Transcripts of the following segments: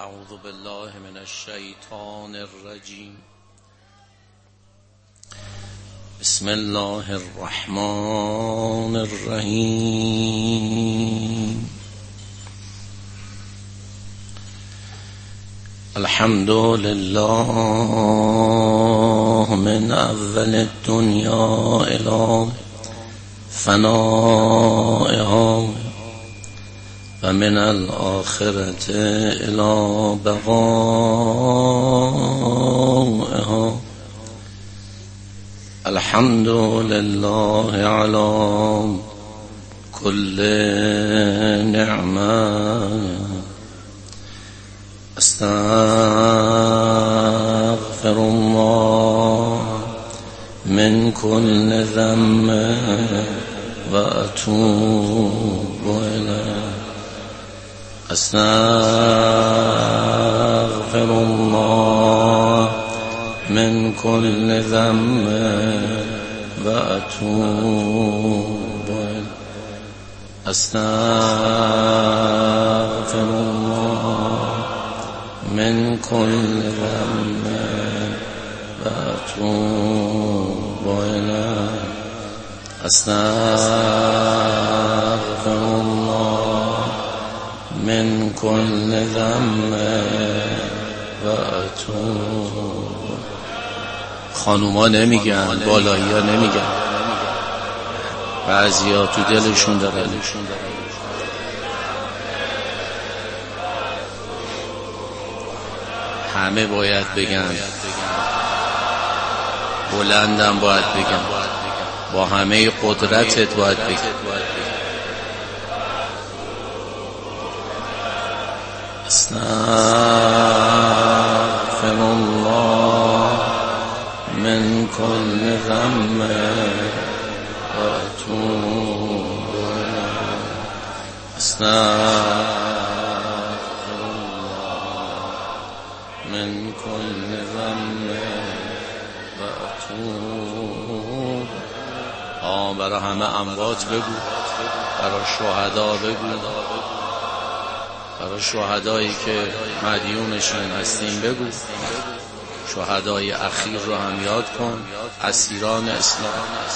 اعوذ بالله من الشیطان الرجیم. بسم الله الرحمن الرحیم. الحمد لله من اول الدنیا الى فنائها و من الآخرة الى بقائها. الحمد لله على كل نعمة. استغفر الله من كل ذنب وأتوب إليه. استغفر الله من كل ذنب وأتوب إليه. استغفر الله من كل ذنب وأتوب إليه. استغفر الله من كل ذنب وأتوب. خانوما نمیگن، بالایی ها نمیگن، بعضی ها تو دلشون دارن. همه باید بگن، بلندم باید بگن، با همه قدرتت باید بگن. استغفر الله من كل ذنب وأتوب إليه. استغفر الله من كل ذنب وأتوب. برای همه اموات بگو، برای شهدا بگو، برای شهدایی که مدیونشون هستیم بگو. شهدای اخیر رو هم یاد کن، اسیران اسلام.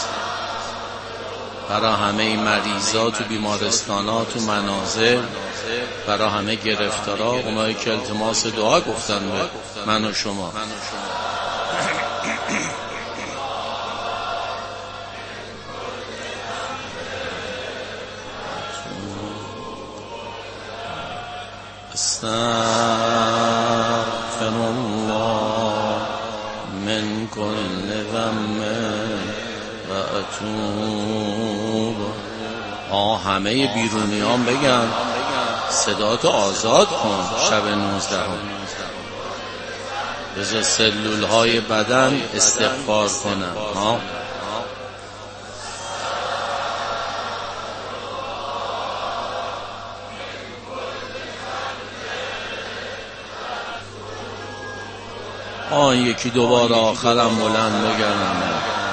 برای همه مریضات و بیمارستانات و منازل، برای همه گرفتارا، اونایی که التماس دعا گفتن به من و شما. استغفر الله من كل ذنب وأتوب. همه بیرونیان بگن، صداتو آزاد کن. شب 19 بذار سلول های بدن استغفار کنن. یکی دوباره آخرم بلند بگرم.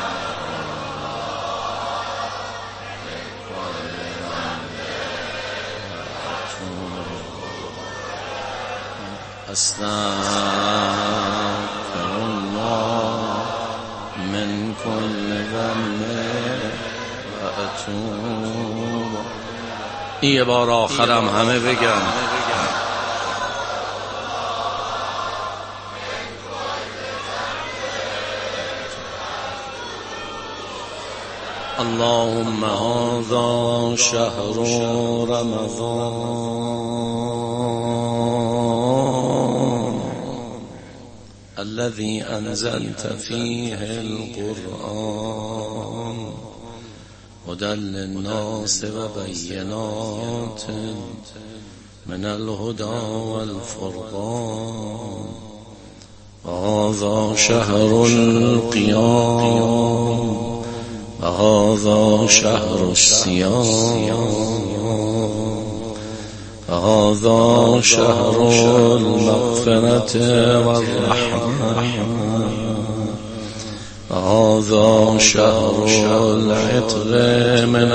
استغفر الله من كل ذنب وأتوب. یه بار آخرم همه بگن. اللهم هذا شهر رمضان الذي أنزلت فيه القرآن هدى للناس وبينات من الهدى والفرقان. وهذا شهر القيام وهذا شهر الصيام وهذا شهر المغفرة والرحمة وهذا شهر العتق من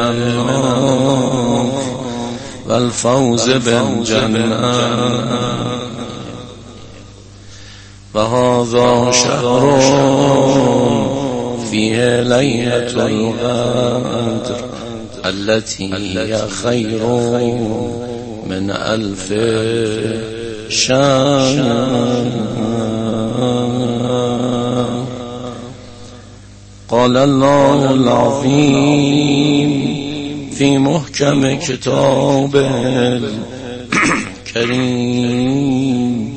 النار والفوز بالجنة. و هذا شهر فیه لیلة القدر التي هي خیر من 1000 شهر. قال الله العظيم في محكم كتابه الكريم: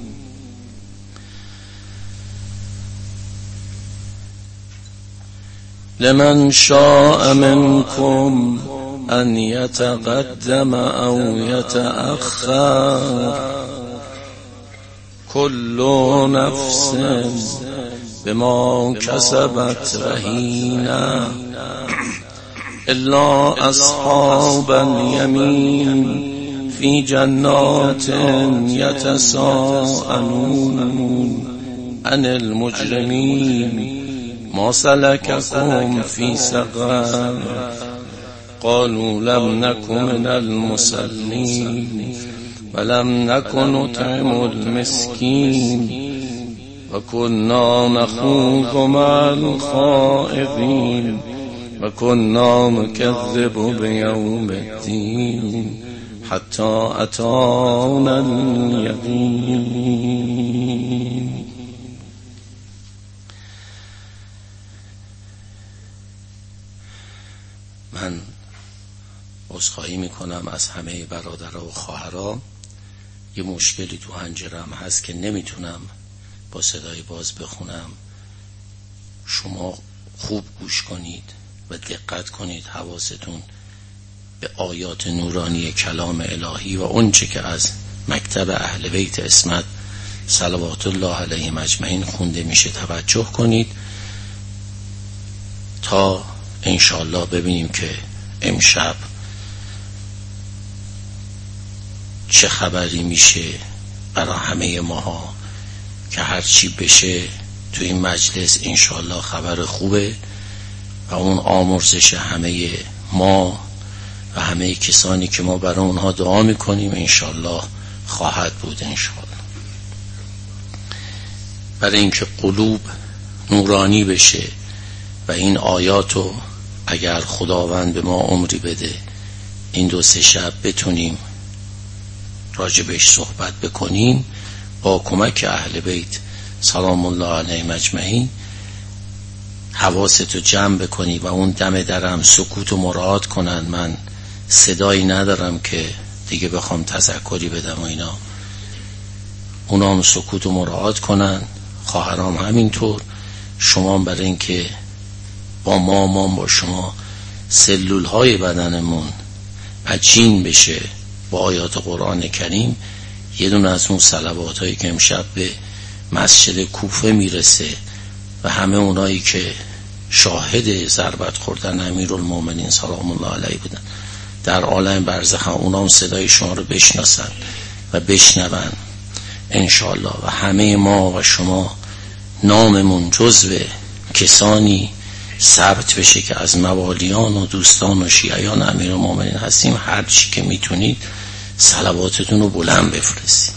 لمن شاء منكم أن يتقدم أو يتأخر كل نفس بما كسبت رهينة إلا أصحاب اليمين في جنات يتساءلون عن المجرمين ما سلككم في سقر قالوا لم نكن من المصلين ولم نكن نطعم المسكين وكنا نخوض مع الخائضين وكنا نكذب بيوم الدين حتى أتانا اليقين. من عذرخواهی میکنم از همه برادرها و خواهرها. یه مشکلی تو حنجرم هست که نمیتونم با صدای باز بخونم. شما خوب گوش کنید و دقت کنید، حواستون به آیات نورانی کلام الهی و اونچه که از مکتب اهل بیت عصمت صلوات الله علیهم اجمعین خونده میشه توجه کنید تا انشاءالله ببینیم که امشب چه خبری میشه برای همه ماها، که هرچی بشه تو این مجلس انشاءالله خبر خوبه و اون آمرزش همه ما و همه کسانی که ما برای اونها دعا میکنیم انشاءالله خواهد بود انشاءالله. برای اینکه قلوب نورانی بشه و این آیاتو اگر خداوند به ما عمری بده این 2-3 شب بتونیم راجبش صحبت بکنیم با کمک اهل بیت سلام الله علیهم اجمعین، حواستو جمع بکنی و اون دم درم سکوتو مراعات کنن. من صدایی ندارم که دیگه بخوام تذکری بدم و اینا، اونام سکوتو مراعات کنن، خواهرام همینطور. شما برای اینکه با ما با شما سلول های بدنمون پچین بشه با آیات قرآن کریم، یه دونه از اون صلوات هایی که امشب به مسجد کوفه میرسه و همه اونایی که شاهد ضربت خوردن امیرالمومنین سلام الله علیه بودن در عالم برزخ، اونام صدای شما رو بشناسن و بشنون انشاءالله و همه ما و شما ناممون جزو کسانی ثبت بشه که از موالیان و دوستان و شیعیان امیرالمومنین هستیم. هر چی که میتونید صلواتتون رو بلند بفرستید.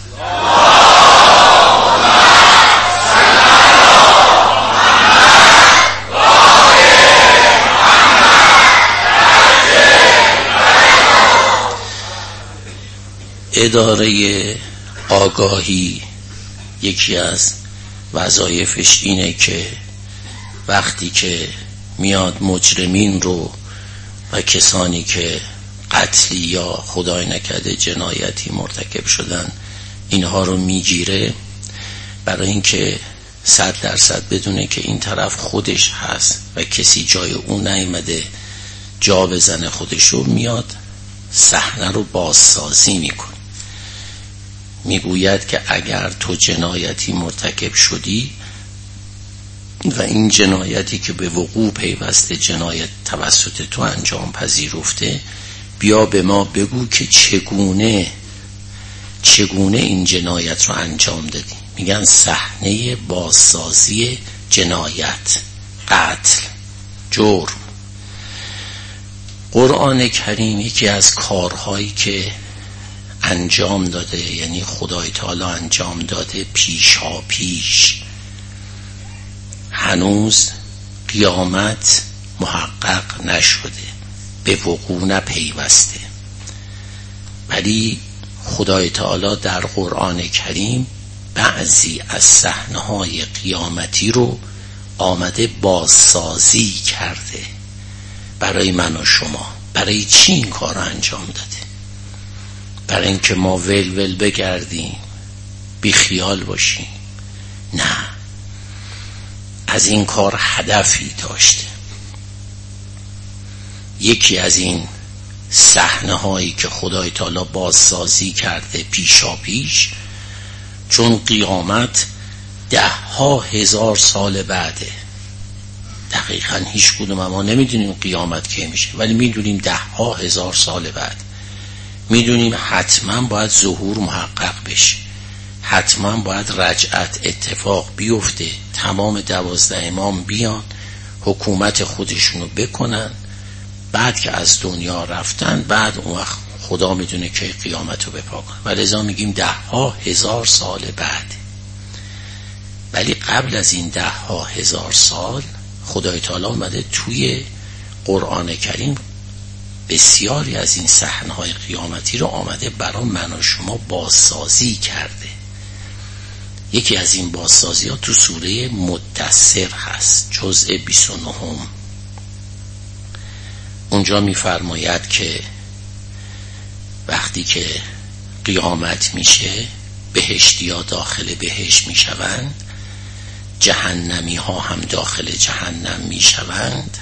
اداره آگاهی یکی از وظایفش اینه که وقتی که میاد مجرمین رو و کسانی که قتلی یا خدای نکرده جنایتی مرتکب شدن اینها رو میگیره، برای اینکه 100% بدونه که این طرف خودش هست و کسی جای اون نیامده جا بزنه خودش رو، میاد صحنه رو بازسازی میکنه. میگوید که اگر تو جنایتی مرتکب شدی و این جنایتی که به وقوع پیوسته جنایت توسط تو انجام پذیرفته، بیا به ما بگو که چگونه این جنایت رو انجام دادی. میگن صحنه بازسازی جنایت، قتل، جرم. قرآن کریم یکی از کارهایی که انجام داده، یعنی خدای تعالی انجام داده پیشا پیش. هنوز قیامت محقق نشده، به وقوع نپیوسته، ولی خدای تعالی در قرآن کریم بعضی از صحنه‌های قیامتی رو آمده بازسازی کرده برای من و شما. برای چی این کار رو انجام داده؟ برای اینکه ما ول بگردیم، بی خیال باشیم؟ نه، از این کار هدفی داشته. یکی از این صحنه هایی که خدای تعالی بازسازی کرده پیشا پیش، چون قیامت 10,000 سال بعده. دقیقاً هیچ کدوم ما نمیدونیم قیامت کی میشه، ولی میدونیم 10,000 سال بعد. میدونیم حتما باید ظهور محقق بشه، حتما باید رجعت اتفاق بیفته، تمام 12 امام بیان حکومت خودشونو بکنن، بعد که از دنیا رفتن، بعد اون وقت خدا میدونه که قیامت رو بپا کنه. و لذا میگیم 10,000 سال بعد. ولی قبل از این 10,000 سال خدای تعالی اومده توی قرآن کریم بسیاری از این صحنه‌های قیامتی رو آمده برای من و شما بازسازی کرده. یکی از این بازسازی ها تو سوره مدثر هست، جزء 29. اونجا میفرماید که وقتی که قیامت میشه، بهشتی ها داخل بهشت میشوند، جهنمی ها هم داخل جهنم میشوند.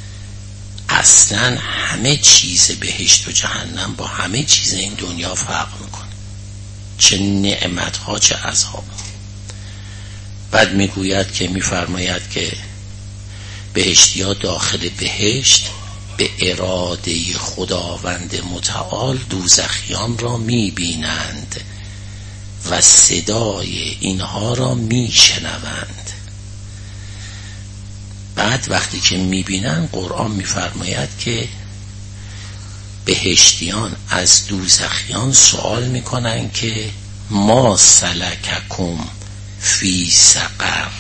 اصلا همه چیز بهشت و جهنم با همه چیز این دنیا فرق میکنه، چه نعمت ها چه عذاب. بعد میگوید که میفرماید که بهشتی ها داخل بهشت به اراده خداوند متعال دوزخیان را میبینند و صدای اینها را میشنوند. بعد وقتی که میبینن، قرآن میفرماید که بهشتیان از دوزخیان سوال میکنن که ما سلککم فی سقر،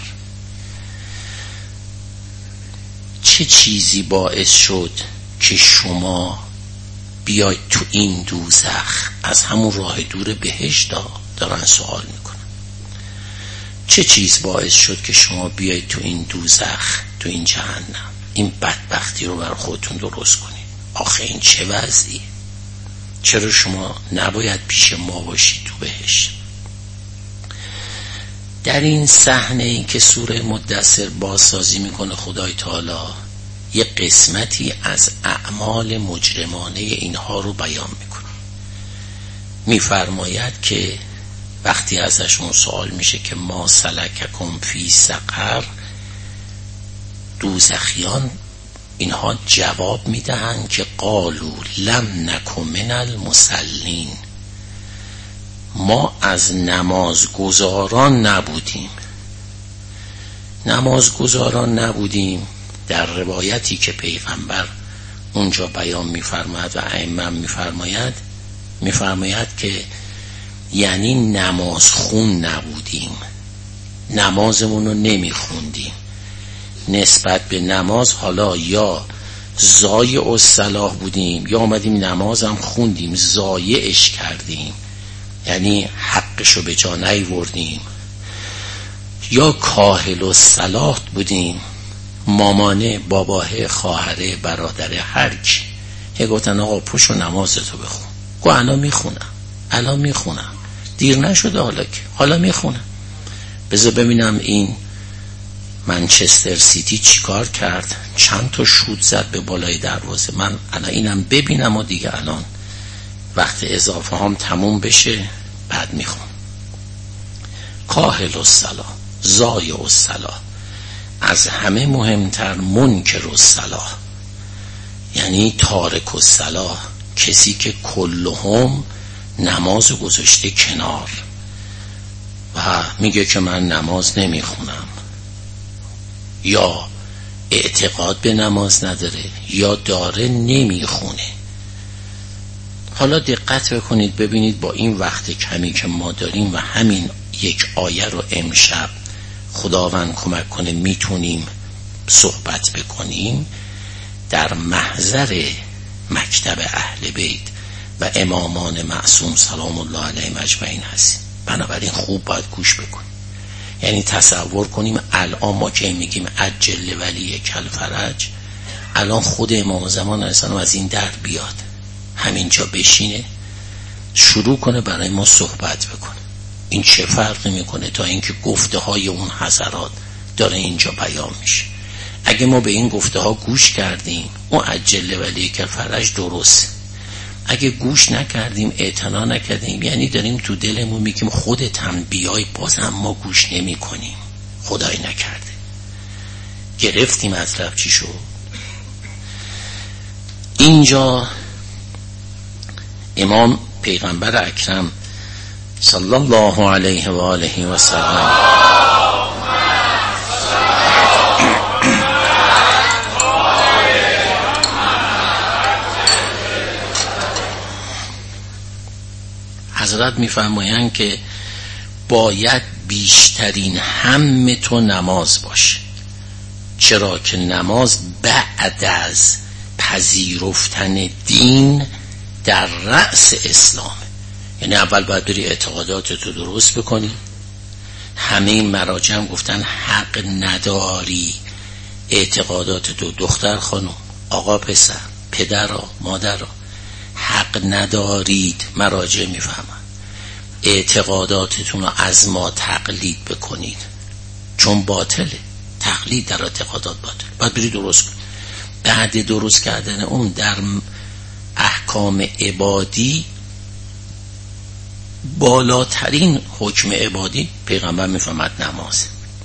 چه چیزی باعث شد که شما بیاید تو این دوزخ؟ از همون راه دور بهشت دارن سوال میکنن. چه چیز باعث شد که شما بیاید تو این دوزخ، تو این جهنم، این بدبختی رو بر خودتون درست کنید؟ آخه این چه وضعیه؟ چرا شما نباید پیش ما باشید تو بهشت؟ در این صحنه ای که سوره مدثر بازسازی میکنه خدای تعالی، یه قسمتی از اعمال مجرمانه اینها رو بیان میکنه. میفرماید که وقتی ازشون سوال میشه که ما سلککم فی سقر، دوزخیان اینها جواب میدهن که قالوا لم نک من المصلین، ما از نمازگزاران نبودیم. نمازگزاران نبودیم در روایتی که پیغمبر اونجا بیان میفرماید و ائمه میفرماید که یعنی نماز خون نبودیم، نمازمون رو نمیخوندیم. نسبت به نماز حالا یا ضایع الصلاح بودیم، یا آمدیم نمازم خوندیم ضایعش کردیم، یعنی حقشو به جا نیوردیم، یا کاهل الصلاح بودیم، مامانه، باباه، خواهره، برادره، هر کی. گفتن آقا پشو نمازتو بخون. گو الان میخونم، دیر نشده، حالا میخونم. بذار ببینم این منچستر سیتی چیکار کرد، چند تا شوت زد به بالای دروازه، من الان اینم ببینم و دیگه الان وقت اضافه هم تموم بشه بعد میخونم. کاهل الصلاح، ضایع الصلاح، از همه مهمتر منکر الصلاح، یعنی تارک الصلاح، کسی که کلهم نماز گذاشته کنار و میگه که من نماز نمیخونم، یا اعتقاد به نماز نداره یا داره نمیخونه. حالا دقت بکنید ببینید با این وقت کمی که ما داریم و همین یک آیه رو امشب خداوند کمک کنه میتونیم صحبت بکنیم. در محضر مکتب اهل بیت و امامان معصوم سلام الله علیهم اجمعین هستیم، بنابراین خوب باید گوش بکنیم. یعنی تصور کنیم الان ما که میگیم عجل ولی کل فرج، الان خود امام زمان علیه السلام از این در بیاد، همینجا بشینه شروع کنه برای ما صحبت بکنه. این چه فرقی میکنه تا اینکه گفته های اون حضرات داره اینجا بیان میشه. اگه ما به این گفته ها گوش کردیم اون عجل ولی کل فرج درست، اگه گوش نکردیم اعتنا نکردیم یعنی داریم تو دلمون میگیم خودت هم بیای بازم ما گوش نمی کنیم. خدای نکرده. گرفتیم مطلب چی شد؟ اینجا امام پیغمبر اکرم صلی الله علیه و آله و سلم حضرت میفرمایند که باید بیشترین هم تو نماز باشه. چرا که نماز بعد از پذیرفتن دین در رأس اسلام، یعنی اول باید بری اعتقاداتتو درست بکنی. همه این مراجع هم گفتن حق نداری اعتقاداتتو، دختر خانم، آقا پسر، پدر مادر حق ندارید، مراجع میفهمن، اعتقاداتتون رو از ما تقلید بکنید، چون باطله. تقلید در اعتقادات باطل. باید بری درست کن. بعد درست کردن اون در احکام عبادی بالاترین حکم عبادی پیغمبر میفهمد نماز.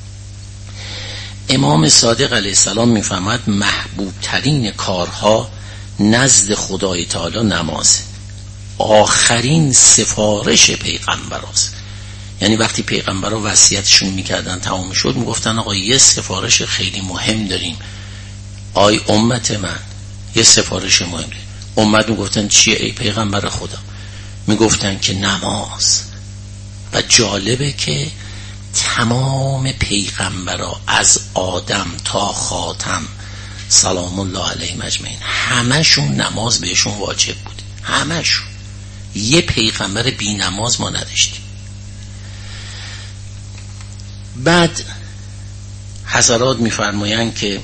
امام صادق علیه السلام میفهمد محبوب ترین کارها نزد خدای تعالی نماز. آخرین سفارش پیغمبر است. یعنی وقتی پیغمبر وصیتشون میکردن تمام شد میگفتن آقا یه سفارش خیلی مهم داریم، آی امت من یه سفارش مهم داریم. امت میگفتن چیه ای پیغمبر خدا؟ میگفتن که نماز. و جالبه که تمام پیغمبرها از آدم تا خاتم سلام الله علیهم اجمعین همشون نماز بهشون واجب بود. همشون. یه پیغمبر بی نماز ما نداشتیم. بعد حضرات میفرمایند که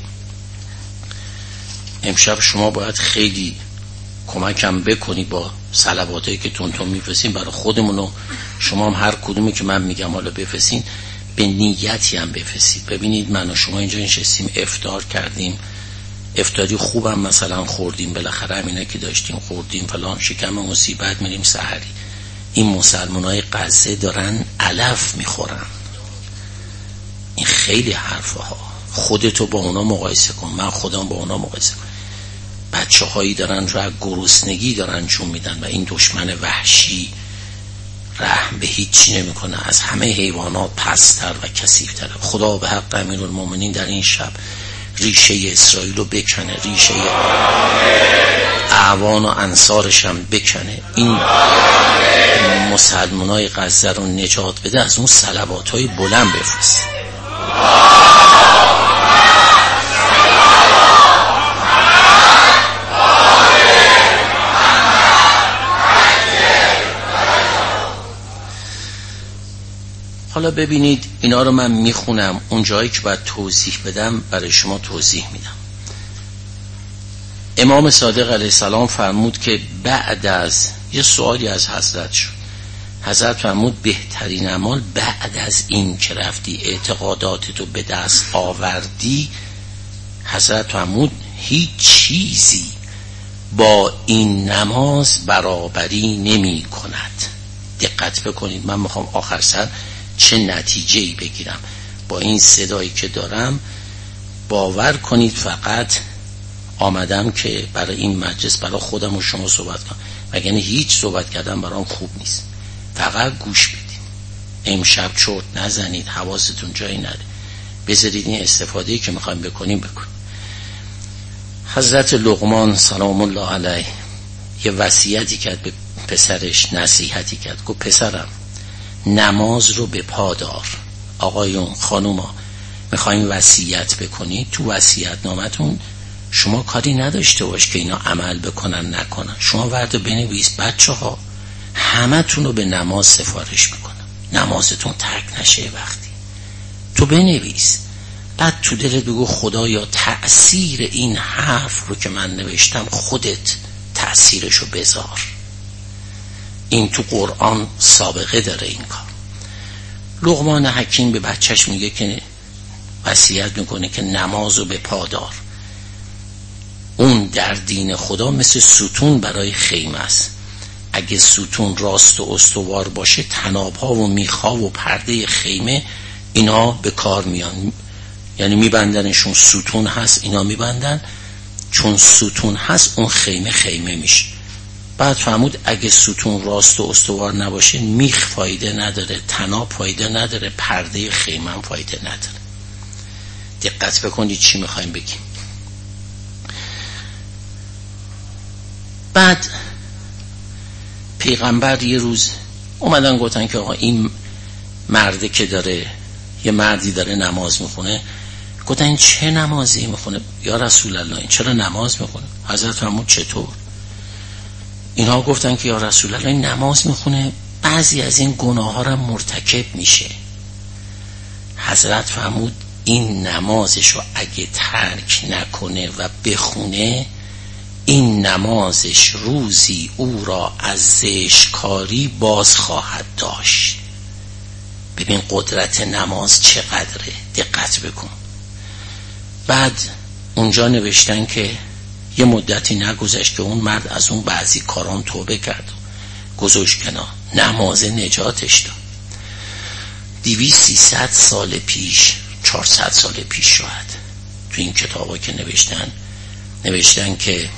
امشب شما باید خیلی کمکم بکنی با صلواتایی که تون میفرستین برای خودمون و شما هم هر کدومی که من میگم حالا بفرستین به نیتی هم بفرستید. ببینید من و شما اینجا نشستیم افطار کردیم، افطاری خوبم مثلا خوردیم، بالاخره همینا که داشتیم خوردیم فلان، شکم مصیبت میریم سحری. این مسلمانای غزه دارن علف میخورن. این خیلی حرفه ها. خودتو با اونا مقایسه کن، من خودم با اونا مقایسه کن. بچه هایی دارن رو گرسنگی دارن چون میدن و این دشمن وحشی رحم به هیچی نمیکنه، از همه حیوانات پستر و کثیف‌تر. خدا به حق امیرالمومنین در این شب ریشه اسرائیل رو بکنه، ریشه اعوان و انصارش هم بکنه، این مسلمانای غزه رو نجات بده، از اون صلوات‌های بلند بفرست. حالا ببینید اینا رو من میخونم، اون جایی که باید توضیح بدم برای شما توضیح میدم. امام صادق علیه السلام فرمود که بعد از یه سوالی از حضرت شد، حضرت فرمود بهترین اعمال بعد از این که رفتی اعتقاداتتو به دست آوردی، حضرت فرمود هیچ چیزی با این نماز برابری نمی کند. دقت بکنید، من میخوام آخر سر چه نتیجه‌ای بگیرم با این صدایی که دارم. باور کنید فقط آمدم که برای این مجلس برای خودم و شما صحبت کنم، وگرنه هیچ صحبت کردم برام خوب نیست. فقط گوش بدید، امشب چرت نزنید، حواستون جایی نره، بذارید این استفاده‌ای که میخوایم بکنیم. حضرت لقمان سلام الله علیه یه وصیتی کرد به پسرش، نصیحتی کرد. گفت پسرم نماز رو به پا دار. آقایون خانوما میخواین وصیت بکنید، تو وصیت نامتون شما کاری نداشته باش که اینا عمل بکنن نکنن. شما ورد بنویس بچه ها همه تون رو به نماز سفارش میکنم، نمازتون ترک نشه. وقتی تو بنویس، بعد تو دلت بگو خدایا تأثیر این حرف رو که من نوشتم خودت تأثیرشو بذار. این تو قرآن سابقه داره این کار. لقمان حکیم به بچهش میگه که وصیت میکنه که نمازو به پا دار. اون در دین خدا مثل ستون برای خیمه است. اگه ستون راست و استوار باشه، طناب‌ها و میخ‌ها و پرده خیمه اینا به کار میان، یعنی میبندنشون. ستون هست اینا میبندن، چون ستون هست اون خیمه میشه. بعد فهمود اگه ستون راست و استوار نباشه، میخ فایده نداره، طناب فایده نداره، پرده خیمه هم فایده نداره. دقت بکنید چی میخوایم بگیم. بعد پیغمبر یه روز اومدن گفتن که آقا این مرده که داره، یه مردی داره نماز میخونه. گفتن این چه نمازی میخونه یا رسول الله؟ این چرا نماز میخونه؟ حضرت فرمود چطور؟ اینها گفتن که یا رسول الله این نماز میخونه بعضی از این گناه ها را مرتکب میشه. حضرت فرمود این نمازشو اگه ترک نکنه و بخونه، این نمازش روزی او را از زشتکاری باز خواهد داشت. ببین قدرت نماز چقدره، دقت بکن. بعد اونجا نوشتن که یه مدتی نگذشت که اون مرد از اون بعضی کاران توبه کرد، گذاشت کنار، نماز نجاتش داد. 200-300 سال پیش، 400 سال پیش شاید، تو این کتابا که نوشتن که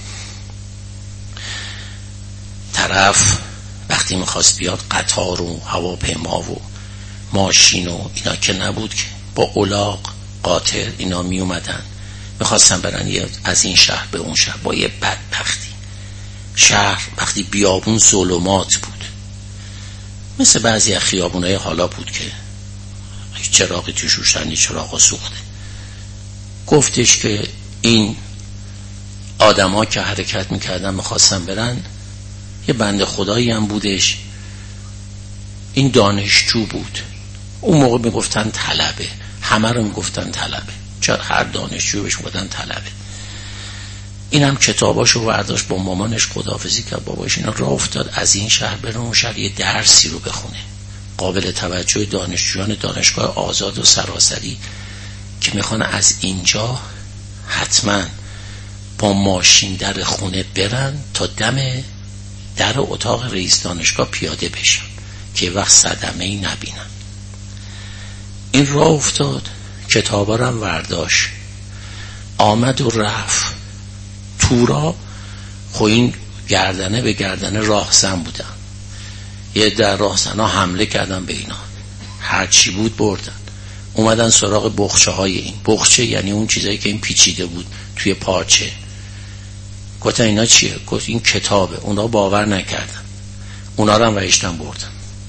طرف وقتی میخواست بیاد قطار و هواپیما و ماشین و اینا که نبود، که با الاغ قاطر اینا می اومدن میخواستن برن از این شهر به اون شهر. با یه بدبختی شهر وقتی بیابون ظلمات بود، مثل بعضی از خیابونای حالا بود که هیچ چراغی توش روشن نیست، چراغا سوخته. گفتش که این آدما که حرکت میکردن میخواستن برن، یه بنده خدایی هم بودش، این دانشجو بود. اون موقع میگفتن طلبه، همه رو میگفتن طلبه، چرا هر دانشجو بهش میگفتن طلبه. این هم کتاباشو برداشت، با مامانش خداحافظی کرد، باباش اینا راه افتاد از این شهر بره اون شهر یه درسی رو بخونه. قابل توجه دانشجویان دانشگاه آزاد و سراسری که میخوان از اینجا حتما با ماشین در خونه برن تا دم در اتاق رئیس دانشگاه پیاده بشن که وقت صدمه‌ای نبینن. این راه افتاد، کتابا رو هم ورداشت، آمد و رفت تورا. خب این گردنه به گردنه راهزن بودن، یه در راهزن ها حمله کردن به اینا، هرچی بود بردن. اومدن سراغ بخچه های این. بخچه یعنی اون چیزایی که این پیچیده بود توی پارچه. گفتن اینا چیه؟ گفت این کتابه. اونا باور نکردن، اونا رو هم وحشتن بردن.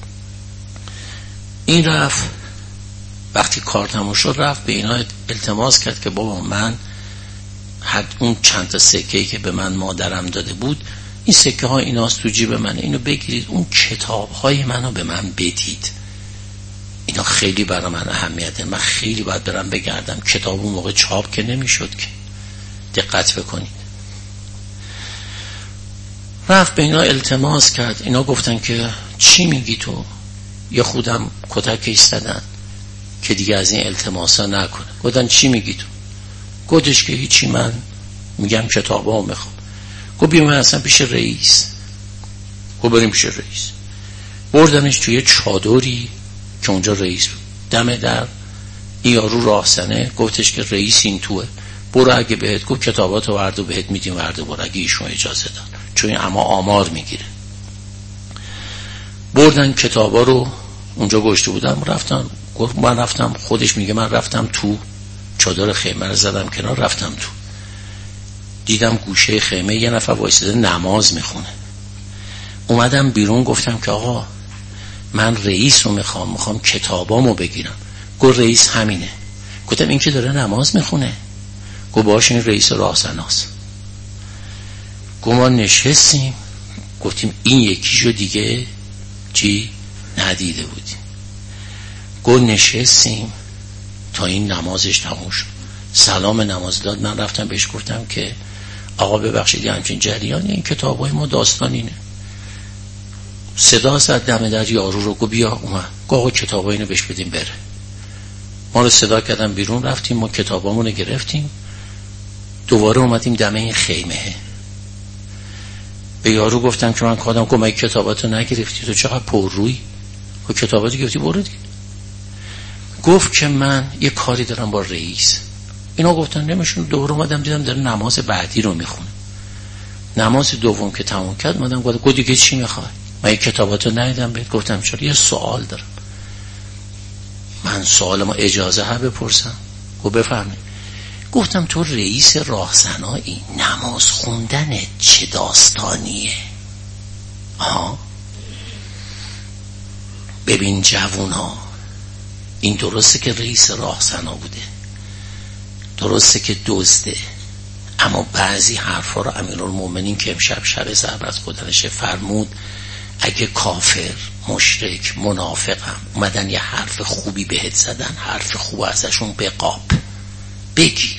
این رفت، وقتی کار تموم شد رفت به اینا التماس کرد که بابا من اون چند تا سکه‌ای که به من مادرم داده بود، این سکه ها ایناست تو جیب من، اینو بگیرید، اون کتاب های منو به من بدید، اینا خیلی برای من اهمیته، من خیلی باید برم بگردم. کتاب اون موقع چاپ که نمیشد که، دقت بکنید. رفت به اینا التماس کرد، اینا گفتن که چی میگی تو؟ یه خودم کتکش زدن که دیگه از این التماسا نکنه. گفتن چی میگی تو؟ گفتش که هیچی، من میگم کتابا رو میخوام. گفت بیام اصلا پیش رئیس. گفت بریم پیش رئیس. بردنش توی چادری که اونجا رئیس بود. دم در این یارو راهزنه گفتش که رئیس این توه، برو اگه بهت گفت کتاباتو وردو بهت میدیم وردو برو اگه ایشون اجازه داد، چون این اما آمار میگیره. بردن کتابا رو اونجا گذاشته بودم، رفتم. گفت من رفتم، خودش میگه من رفتم تو چادر خیمه رو زدم کنار، رفتم تو، دیدم گوشه خیمه یه نفر وایساده نماز میخونه. اومدم بیرون گفتم که آقا من رئیس رو میخوام کتابامو بگیرم. گفت رئیس همینه. گفتم این که داره نماز میخونه. گفت باشه این رئیس راهزناست. گفت ما نشستیم گفتیم این یکیشو دیگه چی ندیده بودیم. گفت نشستیم تا این نمازش تموم شد. سلام نماز داد. من رفتم بهش گفتم که آقا ببخشید همچین جریانی این کتابای ما داستان اینه. صدا زد دم در یارو رو. گفت بیا. اومد. گفت آقا کتابای اینو بهش بدیم بره. ما رو صدا کردن بیرون رفتیم. ما کتابامونو گرفتیم. دوباره اومدیم دم این خیمه. به یارو گفتم که من کادم. گفت مگه کتاباتو نگرفتی؟ تو چقدر پر روی. و کتاباتو گرفتی برو دیگه. گفت که من یه کاری دارم با رئیس. اینا گفتن نمیشون. دوباره اومدم دیدم داره نماز بعدی رو میخونه. نماز دوم که تموم کرد اومدم گفتم دیگه چی میخوای؟ من یه کتاباتو ندیدم بهت. گفتم چرا؟ یه سوال دارم. من سوال ما اجازه ها بپرسم؟ گفت بفرمایید. گفتم تو رئیس راهزنایی نماز خوندن چه داستانیه؟ ببین جوونا، این درسته که رئیس راهزنا بوده، درسته که دزده، اما بعضی حرفا رو امیرالمومنین که امشب شب ضربت خودنشه فرمود اگه کافر، مشرک، منافقم اومدن یه حرف خوبی بهت زدن، حرف خوب ازشون بقاب بگیر.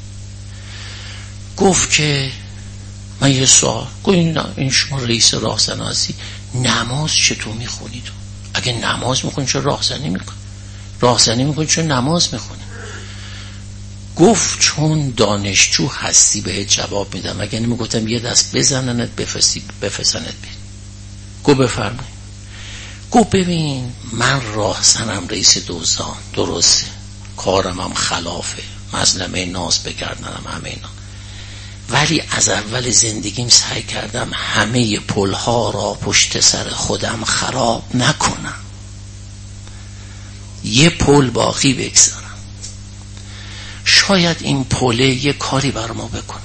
گفت که من یه سوال. گفت این شما رئیس راهزنا هستی، نماز چطور میخونی تو؟ اگه نماز میخونی چرا راهزنی میکنی؟ راهزنی میکنی چرا نماز میخونی؟ گفت چون دانشجو هستی بهت جواب میدم، اگه نمیگفتم یه دست بزننت بفسنت بید. گفت بفرمایید. گفت ببین من راهزنم رئیس دزدان، درسته، کارم هم خلافه، مظلمه ناز بگردنم همه اینا، ولی از اول زندگیم سعی کردم همه پلها را پشت سر خودم خراب نکنم، یه پل باقی بگذارم، شاید این پله یه کاری بر ما بکنه.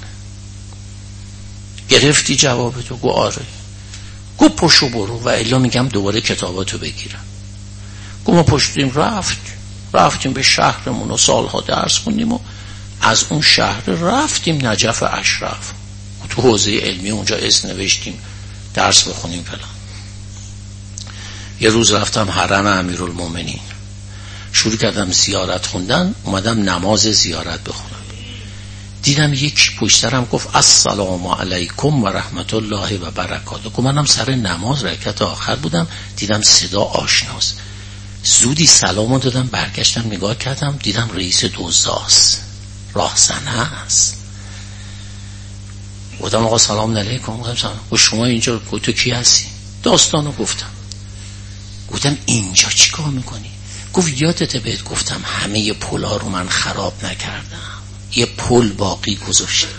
گرفتی جوابتو؟ گو آره. گو پشو برو و الا میگم دوباره کتاباتو بگیرم. گو ما پشتیم رفتیم به شهرمون و سالها درس خوندیم و از اون شهر رفتیم نجف اشرف تو حوزه علمی، اونجا اسم نوشتیم درس بخونیم فلان. یه روز رفتم حرم امیرالمومنین، شروع کردم زیارت خوندن، اومدم نماز زیارت بخونم، دیدم یکی پشت سرم گفت السلام علیکم و رحمت الله و برکاته. گفتم منم سر نماز رکعت آخر بودم، دیدم صدا آشناست، زودی سلامو دادم، برگشتم نگاه کردم دیدم رئیس دزداست، راهزنه است. گفتم آقا سلام علیکم. گفتم سلام. و شما اینجا تو کی هستی؟ داستانو گفتم. گفتم اینجا چیکار میکنی؟ گفت یادته بهت گفتم همه پل‌ها رو من خراب نکردم، یه پل باقی گذاشتم،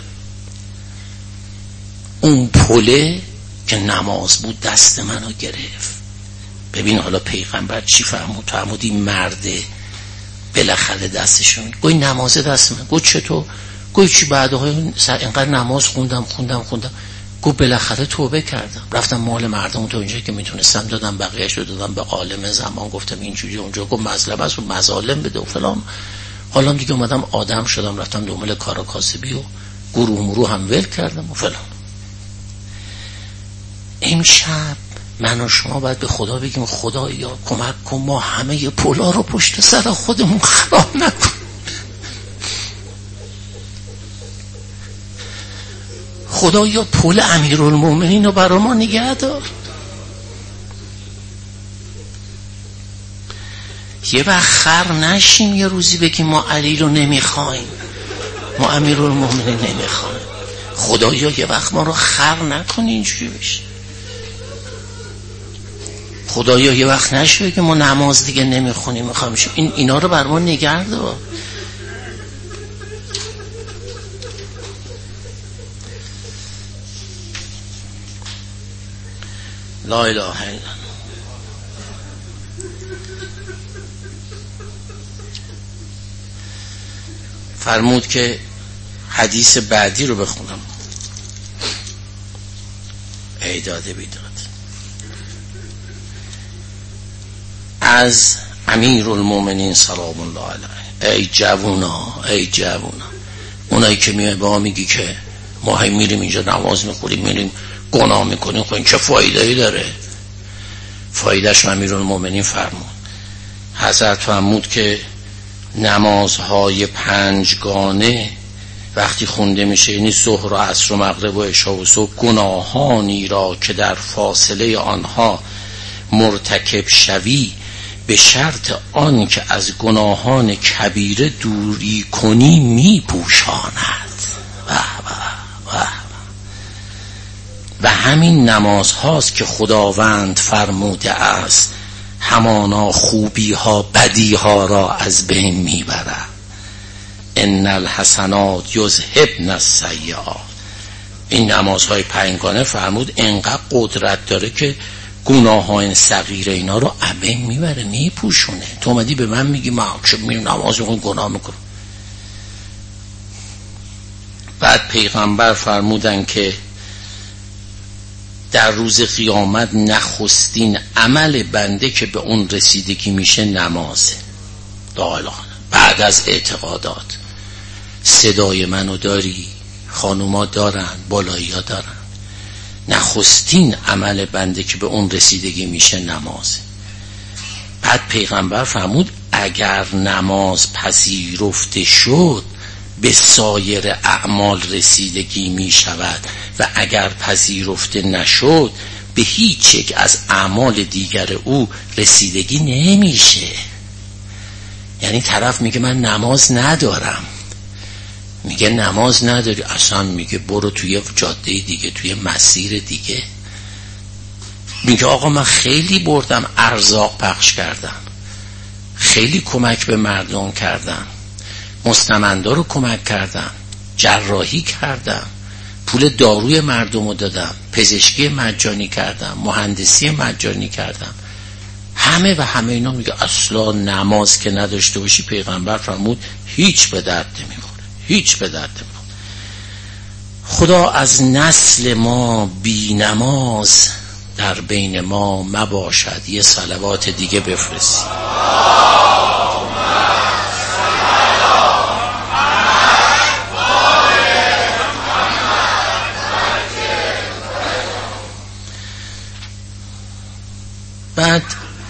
اون پله که نماز بود دست منو گرفت. ببین حالا پیغمبر چی فرمود این مرده بالاخره دستشون. گوی نماز دست من. گوی چطور؟ گوی چی بعدها اینقدر نماز خوندم گوی بالاخره توبه کردم، رفتم مال مردم تو اینجا که میتونستم دادم، بقیه‌اش رو دادم به عالم زمان، گفتم اینجوری اونجا، گفت مظلم است و مظالم بده و فلان. حالا دیگه اومدم آدم شدم، رفتم دنبال کارا کاسبی و گروه مرو هم ول کردم و فلان. امشب من و شما باید به خدا بگیم خدایا کمک کن ما همه پلا رو پشت سر خودمون خراب نکن. خدایا پل امیرالمومنین رو برای ما نگه دار. یه وقت خر نشیم یه روزی بگیم ما علی رو نمیخوایم، ما امیرالمومنین نمیخوایم. خدایا یه وقت ما رو خر نکن اینجوری بشه. خدایا یه وقت نشه که ما نماز دیگه نمیخونیم میخوایم اینا رو بر ما نگه دار. لا اله الا الله. فرمود که حدیث بعدی رو بخونم. ایداد بیداد. از امیرالمومنین سلام الله علیه. ای جوونا اونایی که میای با میگی که ما هی میریم اینجا نماز میخوریم میریم گناه میکنیم، خب این چه فایده‌ای داره؟ فایدهش امیرالمومنین فرمود. حضرت فرمود که نمازهای پنجگانه وقتی خونده میشه، یعنی ظهر و عصر و مغرب و عشا و صبح، گناهانی را که در فاصله آنها مرتکب شوی به شرط آن که از گناهان کبیره دوری کنی میپوشاند. و همین نماز هاست که خداوند فرموده است همانا خوبی ها بدی ها را از بین میبرد. ان الحسنات یذهبن السیئات. این نمازهای پنجگانه فرمود انقدر قدرت داره که گناهان صغیره اینا رو از بین میبره، میپوشونه. تو اومدی به من میگی ما که میرم نماز میخونم گناه میکنم. بعد پیغمبر فرمودن که در روز قیامت نخستین عمل بنده که به اون رسیدگی میشه نمازه. بعد از اعتقادات صدای منو داری، خانوما دارن، بالایی ها دارن، نخستین عمل بنده که به اون رسیدگی میشه نمازه. بعد پیغمبر فرمود اگر نماز پذیرفته شد به سایر اعمال رسیدگی می شود و اگر پذیرفته نشد به هیچ یک از اعمال دیگر او رسیدگی نمیشه. یعنی طرف میگه من نماز ندارم، میگه نماز نداری اصلا، میگه برو توی جاده دیگه، توی مسیر دیگه. میگه آقا من خیلی بردم ارزاق پخش کردم، خیلی کمک به مردم کردم، مستمندا رو کمک کردم، جراحی کردم، پول داروی مردم رو دادم، پزشکی مجانی کردم، مهندسی مجانی کردم، همه و همه اینا. میگه اصلا نماز که نداشته باشی پیغمبر فرمود هیچ به درد نمیخوره، هیچ به درد نمیخوره. خدا از نسل ما بی نماز در بین ما مباشد. یه صلوات دیگه بفرستی. بعد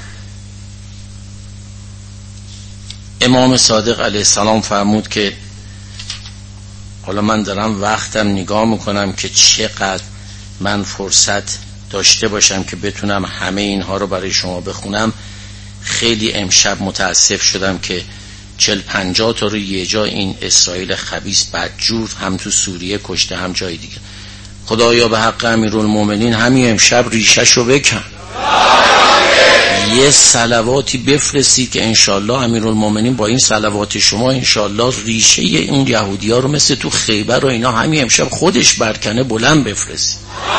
امام صادق علیه السلام فرمود که حالا من دارم وقتم نگاه میکنم که چقدر من فرصت داشته باشم که بتونم همه اینها رو برای شما بخونم. خیلی امشب متاسف شدم که 40-50 تا رو یه جا این اسرائیل خبیث بدجور هم تو سوریه کشته هم جای دیگه. خدایا به حق امیرالمومنین همین امشب ریشش رو بکن، یه صلواتی بفرستید که انشالله امیرالمومنین با این صلوات شما انشالله ریشه اون یهودی ها رو مثل تو خیبر و اینا همین امشب خودش برکنه. بلند بفرستید.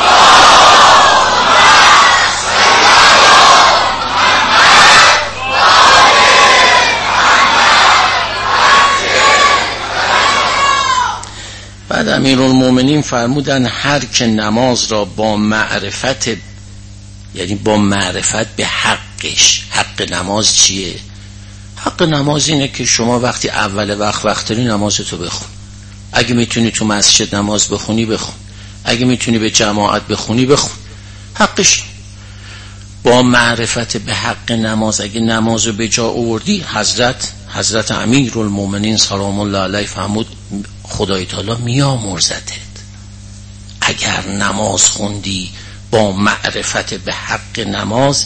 بعد امیرالمومنین فرمودن هر که نماز را با معرفت، یعنی با معرفت به حقش. حق نماز چیه؟ حق نماز اینه که شما وقتی اول وقت داری نمازتو بخون. اگه میتونی تو مسجد نماز بخونی بخون، اگه میتونی به جماعت بخونی بخون، حقش. با معرفت به حق نماز اگه نمازو به جا آوردی، حضرت امیرالمومنین سلام الله علیه فرمود خدای تعالی میامرزتت. اگر نماز خوندی با معرفت به حق نماز،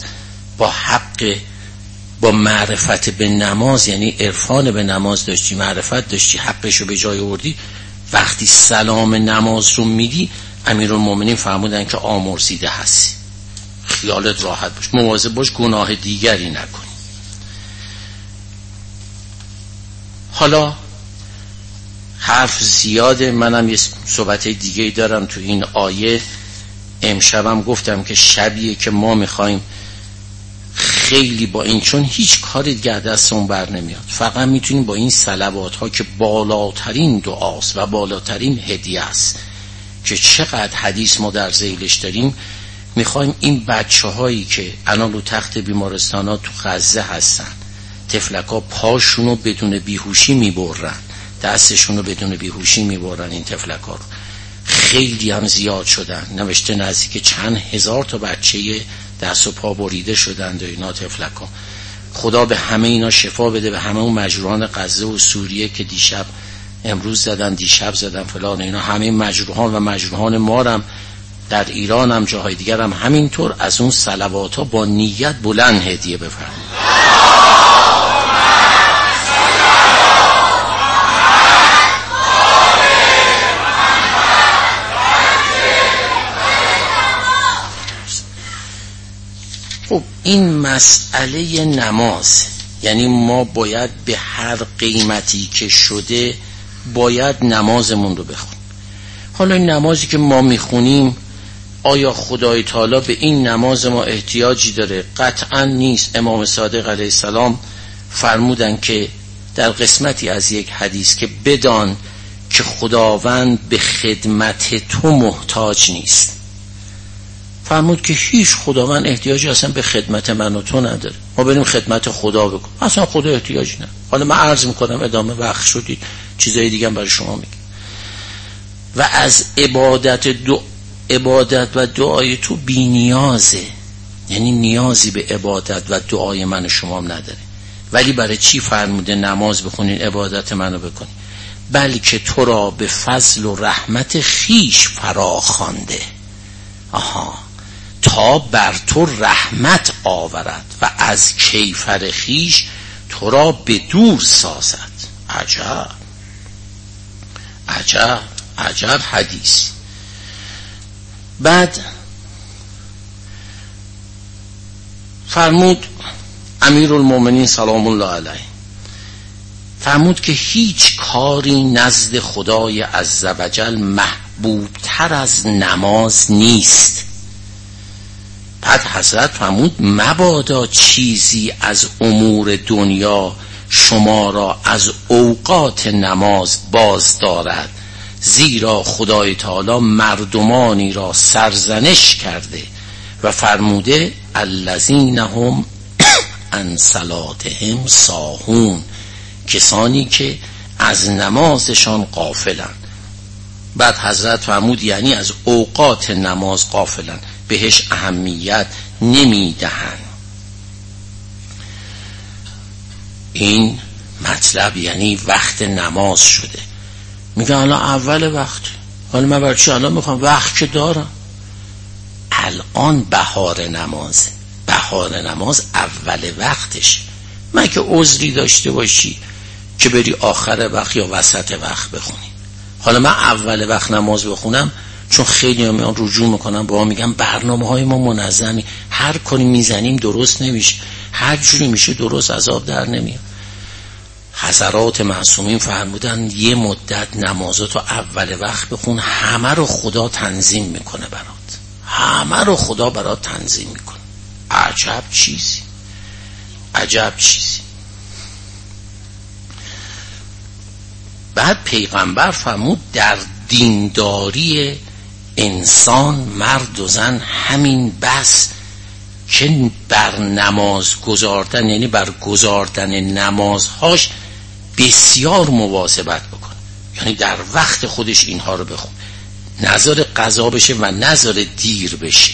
با معرفت به نماز یعنی عرفان به نماز داشتی، معرفت داشتی، حقشو به جای آوردی، وقتی سلام نماز رو میگی امیرالمومنین فرمودن که آمرزیده هستی. خیالت راحت باش، مواظب باش گناه دیگری نکنی. حالا حرف زیاده، منم یه صحبت دیگه دارم تو این آیه. امشبم گفتم که شبیه که ما میخوایم خیلی با این، چون هیچ کاری دیگه دستمون بر نمیاد، فقط میتونیم با این صلوات ها که بالاترین دعاست و بالاترین هدیه است که چقدر حدیث ما در ذیلش داریم، میخوایم این بچه هایی که الان رو تخت بیمارستان ها تو غزه هستن، تفلک ها پاشونو بدون بیهوشی میبرن، دستشونو بدون بیهوشی میبرن، این تفلک ها رو خیلی هم زیاد شدن، نوشته نزدیک چند هزار تا بچه دست و پا بریده شدند و اینا تفلک ها. خدا به همه اینا شفا بده، به همه اون مجروحان غزه و سوریه که امروز زدن دیشب زدن فلان اینا، همه مجروحان و مجروحان ما هم در ایران هم جاهای دیگر هم همینطور از اون صلوات ها با نیت بلند هدیه بفرمایید. خب این مسئله نماز، یعنی ما باید به هر قیمتی که شده باید نمازمون رو بخونیم. حالا این نمازی که ما میخونیم آیا خدای تعالی به این نماز ما احتیاجی داره؟ قطعا نیست. امام صادق علیه السلام فرمودن که در قسمتی از یک حدیث که بدان که خداوند به خدمت تو محتاج نیست. فرمود که هیچ خداوند احتیاجی اصلا به خدمت من و تو نداره، ما بریم خدمت خدا بکنیم، اصلا خدا احتیاجی نداره. حالا من عرض میکنم ادامه وقت شدید چیزای دیگه هم برای شما میگم. و از عبادت و دعای تو بی نیازه، یعنی نیازی به عبادت و دعای من و شما هم نداره. ولی برای چی فرموده نماز بخونین عبادت منو بکنین؟ بلکه تو را به فضل و رحمت خیش فرا خوانده، تا بر تو رحمت آورد و از کیفر خیش تو را به دور سازد. عجب عجب عجب حدیث. بعد فرمود امیرالمومنین سلام الله علیه، فرمود که هیچ کاری نزد خدای عزوجل محبوب تر از نماز نیست. بعد حضرت فرمود مبادا چیزی از امور دنیا شما را از اوقات نماز باز دارد، زیرا خدای تعالی مردمانی را سرزنش کرده و فرموده الذین هم عن صلاتهم ساهون، کسانی که از نمازشان غافلن. بعد حضرت فرمود یعنی از اوقات نماز غافلن، بهش اهمیت نمیدهن. این مطلب یعنی وقت نماز شده. میگن الان اول وقت، حالا من برای چی الان میخوام؟ وقت که دارم. الان بهار نماز اول وقتش. من که عذری داشته باشی که بری آخر وقت یا وسط وقت بخونی. حالا من اول وقت نماز بخونم چون خیلی هم میان رجوع میکنم با هم میگم برنامه های ما منظمی، هر کاری میزنیم درست نمیشه، هر جوری میشه درست عذاب در نمیاد. حضرات معصومین فرمودن یه مدت نمازاتو اول وقت بخون، همه رو خدا تنظیم میکنه برات، همه رو خدا برات تنظیم میکنه. عجب چیزی، عجب چیزی. بعد پیغمبر فرمود در دینداری انسان مرد و زن همین بس که بر نماز گذاردن، یعنی بر گذاردن نمازهاش بسیار مواظبت بکنه، یعنی در وقت خودش اینها رو بخون، نذار قضا بشه و نذار دیر بشه.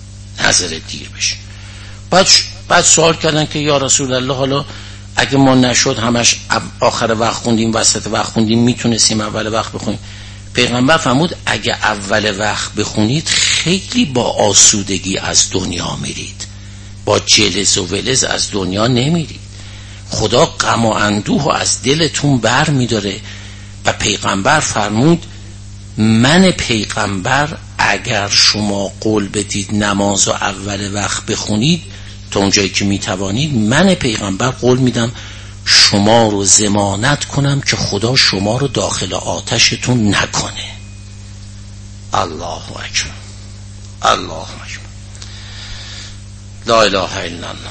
بعد سوال کردن که یا رسول الله حالا اگه ما نشد همش آخر وقت خوندیم وسط وقت خوندیم میتونستیم اول وقت بخونیم؟ پیغمبر فرمود اگه اول وقت بخونید خیلی با آسودگی از دنیا میرید، با جلز و ولز از دنیا نمیرید. خدا غم و اندوه از دلتون بر میداره. و پیغمبر فرمود من پیغمبر اگر شما قول بدید نماز رو اول وقت بخونید تا اونجایی که میتوانید، من پیغمبر قول میدم شما رو ضمانت کنم که خدا شما رو داخل آتشتون نکنه. الله اکبر، الله اکبر، لا اله الا الله.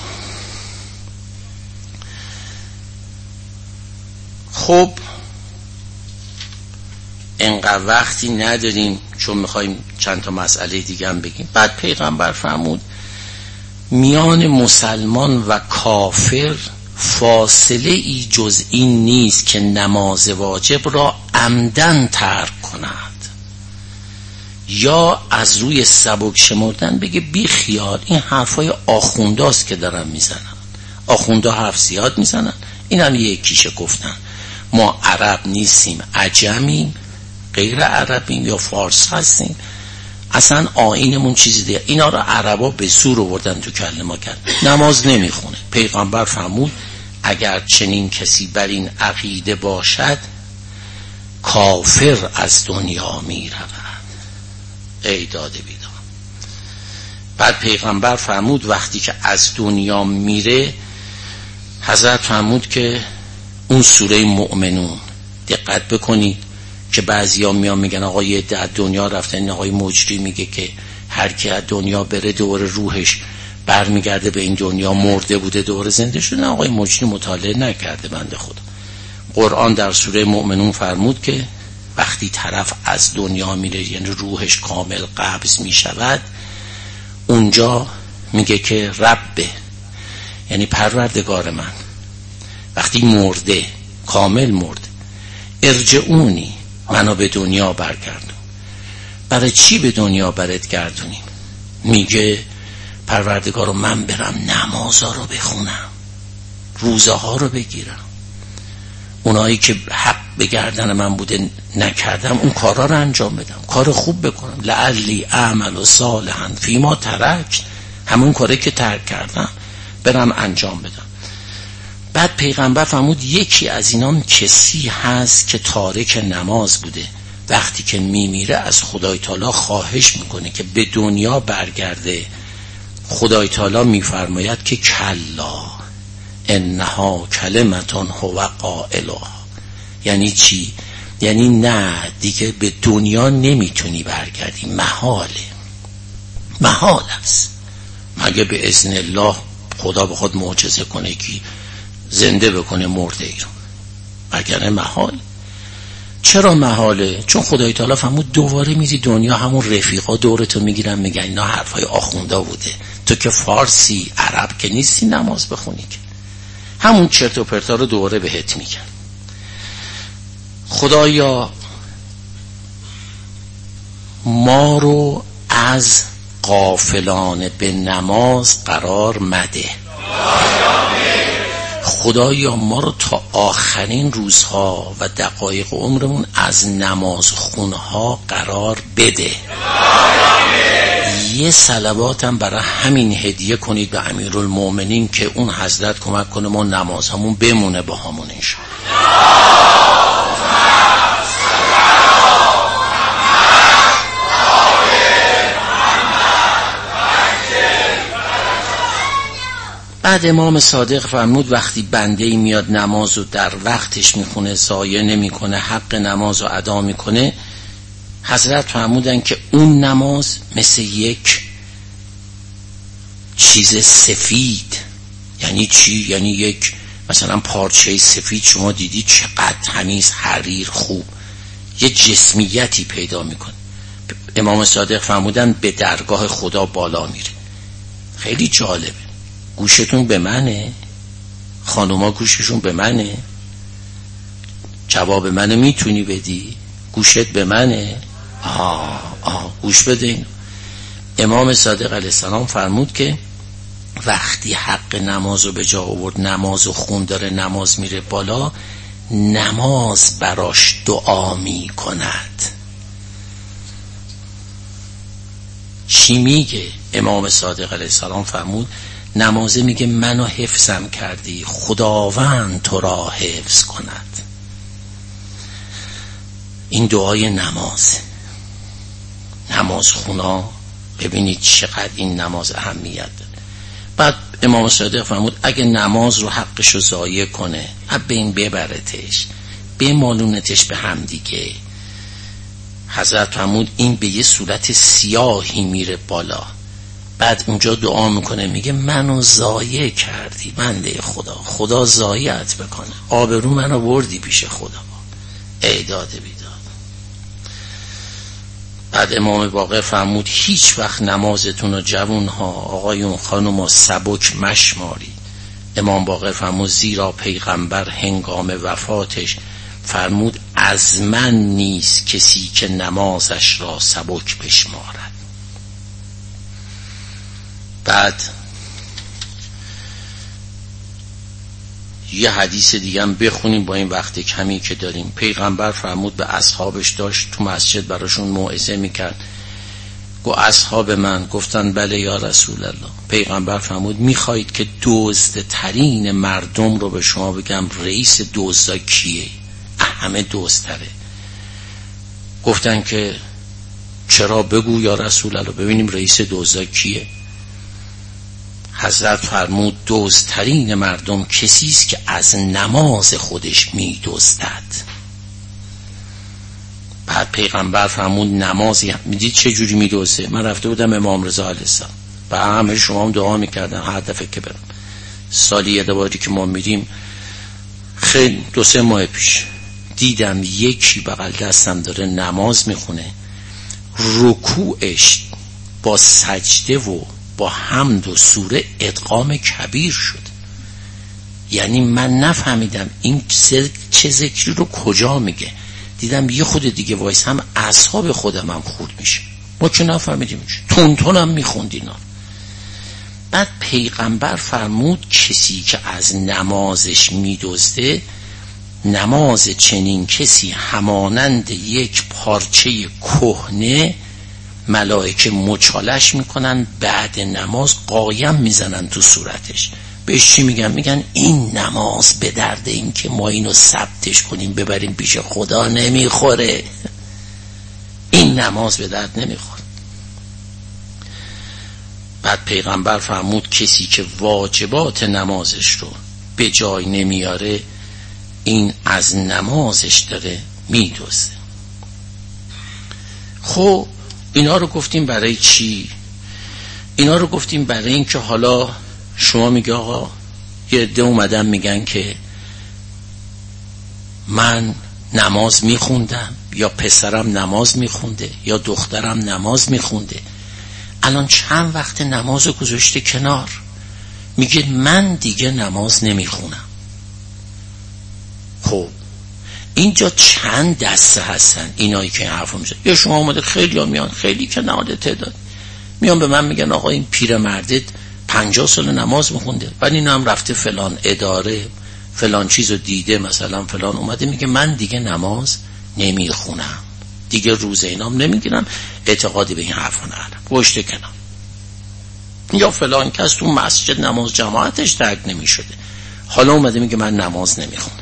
خب انقدر وقتی نداریم چون میخوایم چند تا مسئله دیگه هم بگیم. بعد پیغمبر فرمود میان مسلمان و کافر فاصله ای جز این نیست که نماز واجب را عمدن ترک کند یا از روی سبک شمردن بگه بی خیال. این حرفای آخونداست که دارن میزنن. آخوندا حرف زیاد میزنن، این هم یکیشه گفتن ما عرب نیستیم، عجمیم، غیر عربیم یا فارس هستیم، اصلا آیینمون چیزی دیگه. اینا رو عربا به زور آوردن تو کله ما کرد. نماز نمیخونه. پیغمبر فرمود اگر چنین کسی بر این عقیده باشد کافر از دنیا میرود. ای داده بیدار. بعد پیغمبر فرمود وقتی که از دنیا میره، حضرت فرمود که اون سوره مؤمنون دقت بکنید که بعضیا میان میگن آقا یه عده دنیا رفتن. این آقای مجری میگه که هر کی از دنیا بره دور روحش برمیگرده به این دنیا، مرده بوده دور زنده شده. آقای مجری مطالعه نکرده بنده خدا. قرآن در سوره مؤمنون فرمود که وقتی طرف از دنیا میره یعنی روحش کامل قبض میشود، اونجا میگه که رب یعنی پروردگار من وقتی مرده کامل مرده ارجعونی منو به دنیا برگردون. برای چی به دنیا برات گردونیم؟ میگه پروردگارو من برم نمازا رو بخونم، روزه ها رو بگیرم، اونایی که حق به گردن من بوده نکردم اون کارا رو انجام بدم، کار خوب بکنم، لعلی اعمل صالحا فیما ترکت، همون کاری که ترک کردم برم انجام بدم. بعد پیغمبر فرمود یکی از اینام کسی هست که تارک نماز بوده، وقتی که میمیره از خدای تعالی خواهش میکنه که به دنیا برگرده. خدای تعالی میفرماید که کلا انها کلمتون هو قائلها. یعنی چی؟ یعنی نه دیگه به دنیا نمیتونی برگردی، محال است، مگه به اذن الله خدا بخواد معجزه کنه که زنده بکنه مرده ای رو، وگرنه محال. چرا محاله؟ چون خدای تعالی فرمود دوباره میری دنیا همون رفیقا دورتو میگیرن میگن اینا حرفای آخوندا بوده، تو که فارسی عرب که نیستی نماز بخونی که، همون چرت و پرتا رو دوباره بهت میگن. خدایا ما رو از غافلان به نماز قرار مده. خدایا ما رو تا آخرین روزها و دقایق عمرمون از نماز خونها قرار بده. یه صلواتم برای همین هدیه کنید به امیرالمومنین که اون حضرت کمک کنه ما نماز همون بمونه با همون انشاءالله. بعد امام صادق فرمود وقتی بنده‌ای میاد نماز رو در وقتش میخونه، ضایع نمیکنه، حق نماز رو ادا میکنه، حضرت فرمودن که اون نماز مثل یک چیز سفید. یعنی چی؟ یعنی یک مثلا پارچه سفید شما دیدی چقدر تمیز، حریر، خوب، یه جسمیتی پیدا میکنه. امام صادق فرمودن به درگاه خدا بالا میره. خیلی جالبه. گوشتون به منه؟ خانوما گوششون به منه؟ جواب منو میتونی بدی؟ گوشت به منه؟ گوش بده اینو. امام صادق علیه السلام فرمود که وقتی حق نماز رو به جا آورد، نماز و خون داره، نماز میره بالا، نماز براش دعا می کند. چی میگه؟ امام صادق علیه السلام فرمود نمازه میگه منو حفظم کردی، خداوند تو را حفظ کند. این دعای نماز خونا. ببینید چقدر این نماز اهمیت داره. بعد امام صادق فرمود اگه نماز رو حقشو ضایع کنه، به این ببرتش، بمالونتش به هم دیگه. حضرت فرمود این به یه صورت سیاهی میره بالا. بعد اونجا دعا میکنه میگه منو ضایع کردی بنده خدا ضایعت بکنه، آبرو منو بردی پیش خدا. ای داده بیداد. بعد امام باقر فرمود هیچ وقت نمازتون رو جوانها، آقایون، خانوما سبک مشمارید. امام باقر فرمود زیرا پیغمبر هنگام وفاتش فرمود از من نیست کسی که نمازش را سبک بشمارد. بعد یه حدیث دیگه هم بخونیم با این وقت کمی که داریم. پیغمبر فرمود به اصحابش، داشت تو مسجد براشون موعظه میکرد، گفت اصحاب من، گفتن بله یا رسول الله. پیغمبر فرمود میخواید که دزد ترین مردم رو به شما بگم رئیس دزدا کیه؟ همه دزدتره. گفتن که چرا؟ بگو یا رسول الله ببینیم رئیس دزدا کیه. حضرت فرمود دزدترین مردم کسی است که از نماز خودش میدزدد. بعد پیغمبر فرمود نمازی میدید چه جوری میدزده؟ من رفته بودم امام رضا علیه السلام و همه شما هم دعا میکردن هر دفعه که برم، سالی یه باری که ما میریم، خیلی 2-3 ماه پیش دیدم یکی بغل دستم داره نماز میخونه، رکوعش با سجده و با حمد و سوره ادغام کبیر شد. یعنی من نفهمیدم این چه ذکری رو کجا میگه. دیدم یه خود دیگه وایس هم اصحاب خودم هم خورد میشه، ما که نفهمیدیم تون هم میخوند اینا. بعد پیغمبر فرمود کسی که از نمازش میدزده، نماز چنین کسی همانند یک پارچه کهنه ملائکه مچالش میکنن، بعد نماز قایم میزنن تو صورتش. بهش چی میگن؟ میگن این نماز به درد این که ما اینو ثبتش کنیم ببریم پیش خدا نمیخوره. این نماز به درد نمیخوره. بعد پیغمبر فرمود کسی که واجبات نمازش رو به جای نمیاره، این از نمازش داره میدزده. خب اینا رو گفتیم برای چی؟ اینا رو گفتیم برای این که حالا شما میگه آقا یه عده اومدن میگن که من نماز میخوندم یا پسرم نماز میخونده یا دخترم نماز میخونده، الان چند وقت نماز رو گذاشته کنار، میگه من دیگه نماز نمیخونم. خب اینجا چند دسته هستن اینایی که این حرف رو میزن؟ یا شما اومده خیلی ها میان، خیلی که نهاده تعداد میان به من میگن آقا این پیرمردت 50 سال نماز میخونده ولی این هم رفته فلان اداره فلان چیزو دیده، مثلا فلان اومده میگه من دیگه نماز نمیخونم، دیگه روزه اینام نمیگیرم، اعتقادی به این حرفا ندارم، گوشته کنم. یا فلان کس تو مسجد نماز جماعتش درک نمیشده، حالا اومده میگه من نماز نمیخونم.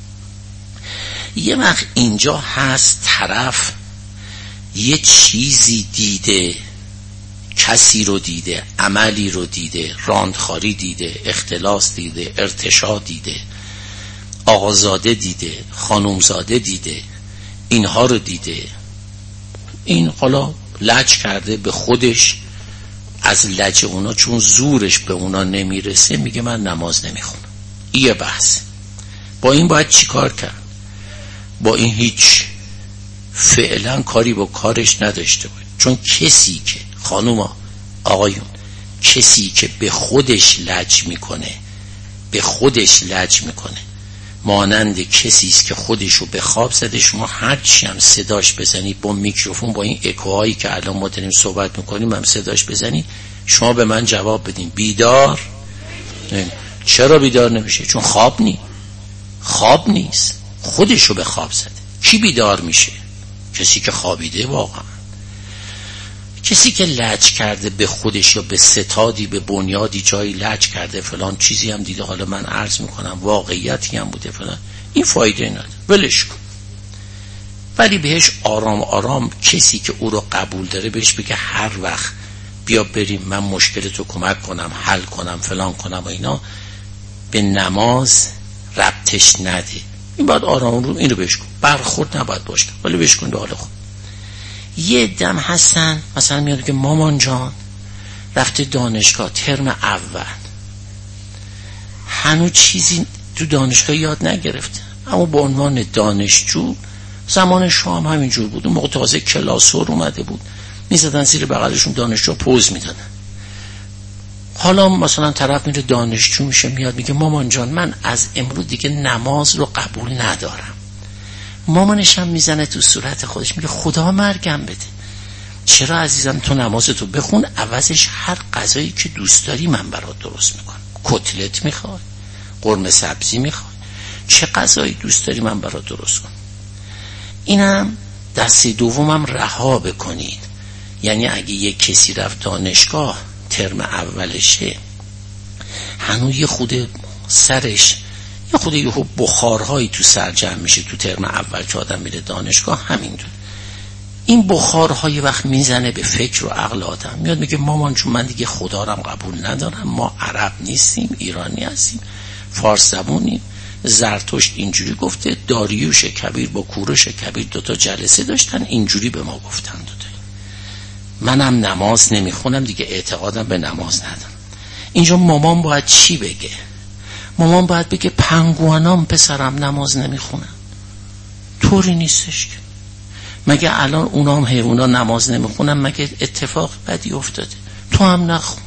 یه وقت اینجا هست طرف یه چیزی دیده، کسی رو دیده، عملی رو دیده، راندخاری دیده، اختلاس دیده، ارتشاد دیده، آقازاده دیده، خانومزاده دیده، اینها رو دیده. این حالا لج کرده به خودش، از لج اونا چون زورش به اونا نمیرسه میگه من نماز نمیخونم. این بحث. با این باید چی کار کرد؟ با این هیچ فعلا کاری با کارش نداشته باید. چون کسی که خانوما آقایون، کسی که به خودش لج میکنه، به خودش لج میکنه، مانند کسی است که خودشو به خواب زده. شما هرچی هم صداش بزنید با میکروفون، با این اکوهایی که الان ما داریم صحبت میکنیم هم صداش بزنید، شما به من جواب بدین بیدار چرا بیدار نمیشه؟ چون خواب نیست، خودشو به خواب زده. کی بیدار میشه؟ کسی که خوابیده. واقعا کسی که لج کرده به خودش یا به ستادی، به بنیادی جایی لج کرده، فلان چیزی هم دیده، حالا من عرض میکنم واقعیتی هم بوده فلان، این فایده نداره، ولش کن. ولی بهش آرام آرام کسی که او رو قبول داره بهش بگه هر وقت بیا بریم من مشکلتو کمک کنم، حل کنم، فلان کنم و اینا، به نماز ربطش نده. این باید آرام رو این رو بهش کن، برخورد نباید باشه، ولی بهش کن به حال خود. یه دم هستن مثلا میاد که مامان جان رفته دانشگاه ترم اول، هنوز چیزی تو دانشگاه یاد نگرفته، اما به عنوان دانشجو زمان شام همینجور بود. اون موقع تازه کلاسور اومده بود، میزدن زیر بغلشون دانشجو پوز میدادن. حالا مثلا طرف میره دانشجو میشه، میاد میگه مامان جان من از امروز دیگه نماز رو قبول ندارم. مامانش هم میزنه تو صورت خودش میگه خدا مرگم بده، چرا عزیزم تو نمازتو بخون، عوضش هر غذایی که دوست داری من برات درست میکنم. کتلت میخوای، قرمه سبزی میخوای، چه غذایی دوست داری من برات درست کنم. اینم دسته دومم رها بکنید. یعنی اگه یک کسی رفت دانشگاه ترم اولشه، هنوز یه خود سرش یه خود یه بخارهایی تو سر جمع میشه تو ترم اول که آدم میره دانشگاه. همینطور این بخارهای وقت میزنه به فکر و عقل آدم، میاد میگه مامان چون من دیگه خدا رو قبول ندارم، ما عرب نیستیم، ایرانی هستیم، فارس زبونیم، زرتشت اینجوری گفته، داریوش کبیر با کوروش کبیر دوتا جلسه داشتن اینجوری به ما گفتن دوتا. منم نماز نمیخونم دیگه، اعتقادم به نماز ندارم. اینجا مامان باید چی بگه؟ مامان باید بگه پنگوانام پسرم نماز نمیخونن. طوری نیستش که. مگه الان اونام حیونا نماز نمیخونن؟ مگه اتفاق بدی افتاده؟ تو هم نخون.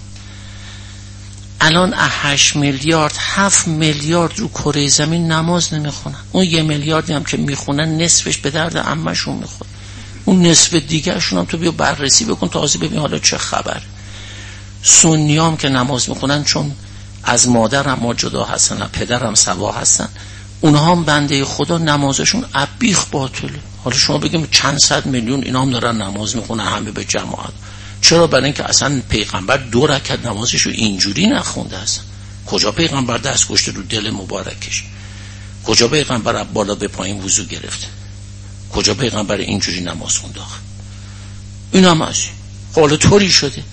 الان 8 میلیارد 7 میلیارد رو کره زمین نماز نمیخونن. اون 1 میلیاردی هم که میخونن نصفش به درد عمه‌شون میخوره. اون نصف دیگه‌شون هم تو بیا بررسی بکن تازه ببین حالا چه خبر. سنیام که نماز میخونن چون از مادرم ما جدا هستن، پدرم سوا هستن، اونها هم بنده خدا نمازشون ابیخ باطله. حالا شما بگیم چند صد میلیون اینا هم دارن نماز میخونن همه به جماعت. چرا؟ برای اینکه اصلا پیغمبر 2 رکعت نمازش رو اینجوری نخونده اصلا. کجا پیغمبر دست گشته رو دل مبارکش؟ کجا پیغمبر بالا به پایین وضو گرفته؟ کجا پیغمبر اینجوری نماز خونده؟ این هم از حالا طوری شده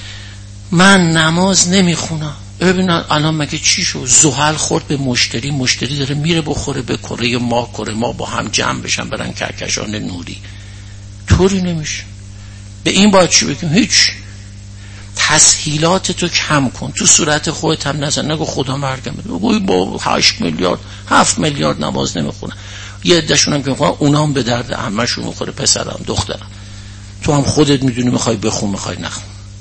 من نماز نمیخونم. ببین الان مگه چی شد؟ زحل خورد به مشتری داره میره بخوره به کره ما، کره ما با هم جمع بشن برن کهکشان نوری. طوری نمیشه. به این باید چی بگیم؟ هیچ. تسهیلات تو کم کن، تو صورت خودت هم نزن، نگو خدا مرگم بده. بگو با 8 میلیارد 7 میلیارد نماز نمیخونن، یه عده‌شون هم که میخونن اونا هم به درد عمه‌شون میخوره، پسرم دخترم. تو هم خودت میدونی میخوای بخون میخوای نخون.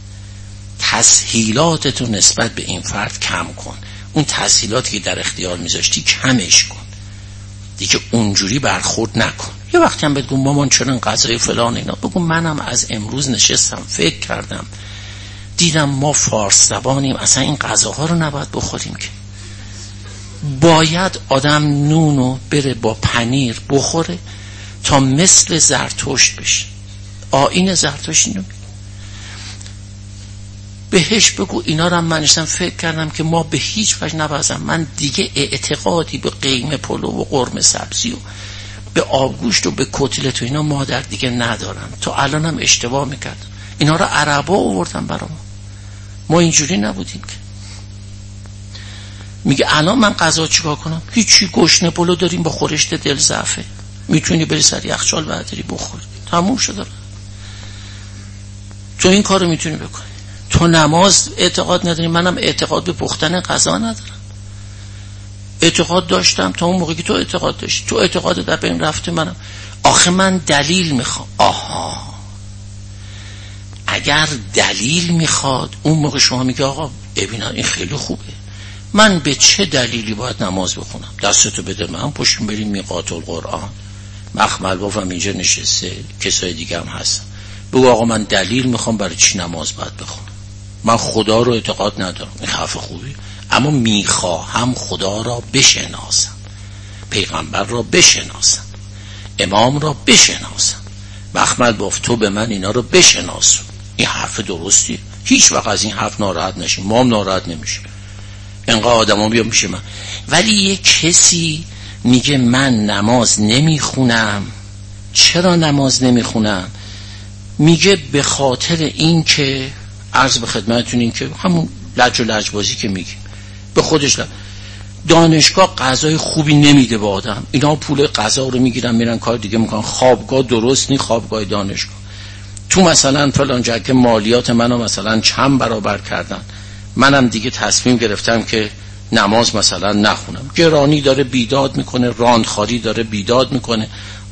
تسهیلاتتو نسبت به این فرد کم کن. اون تسهیلاتی که در اختیار میذاشتی کمش کن دیگه، اونجوری برخورد نکن. یه وقتی هم بگو مامان چرا این غذای فلان اینا، بگو منم از امروز نشستم فکر کردم دیدم ما فارس زبانیم، اصلا این غذاها رو نباید بخوریم که. باید آدم نونو بره با پنیر بخوره تا مثل زرتشت بشه. آیین زرتشت اینو بهش بگو. اینا رو هم منشتم فکر کردم که ما به هیچ وجه نبازم. من دیگه اعتقادی به قیمه پلو و قرمه سبزی و به آبگوشت و به کتلت و اینا مادر دیگه ندارم. تا الان هم اشتباه میکردم. اینا رو عربا آوردن برام، ما اینجوری نبودیم که. میگه الان من غذا چیکار کنم؟ هیچی، گشنه پلو داریم با خورشت دل ضعفه، میتونی بری سر یخچال برداری بخوری، تموم شده. تو این کارو میتونی بکنی. تو نماز اعتقاد نداری، منم اعتقاد به پختن غذا ندارم. اعتقاد داشتم تا اون موقعی که تو اعتقاد داشتی. تو اعتقاد در بین رفته، منم آخه من دلیل میخوام. آها، اگر دلیل میخواد اون موقع شما میگه آقا ببینا این خیلی خوبه، من به چه دلیلی باید نماز بخونم؟ دستتو بده من، پشتیم بریم میقات القرآن، مخمل بافم اینجا نشسته، کسای دیگه هم هستن، بگو آقا من دلیل میخوام برای چی نماز باید بخونم. من خدا رو اعتقاد ندارم، این حرف خوبی، اما میخواهم خدا را بشناسم، پیغمبر را بشناسم، امام را بشناسم. مخمل باف تو به من اینا رو بشناس. این حرف درستی، هیچ وقت از این حرف ناراحت نشیم، ما هم ناراحت نمیشیم. اینقدر آدما بیان میشه من. ولی یک کسی میگه من نماز نمیخونم. چرا نماز نمیخونم؟ میگه به خاطر این که عرض به خدمتتون این که همون لج و لجبازی که میگیم به خودش دانشگاه غذای خوبی نمیده به آدم، اینا پول غذا رو میگیرن میرن کار دیگه میکنن. خوابگاه درست نی، خوابگاه دانشگاه تو مثلا فلان جا که مالیات منو مثلا چند برابر کردن، منم دیگه تصمیم گرفتم که نماز مثلا نخونم. گرانی داره بیداد میکنه، راندخاری داره بیداد میکنه،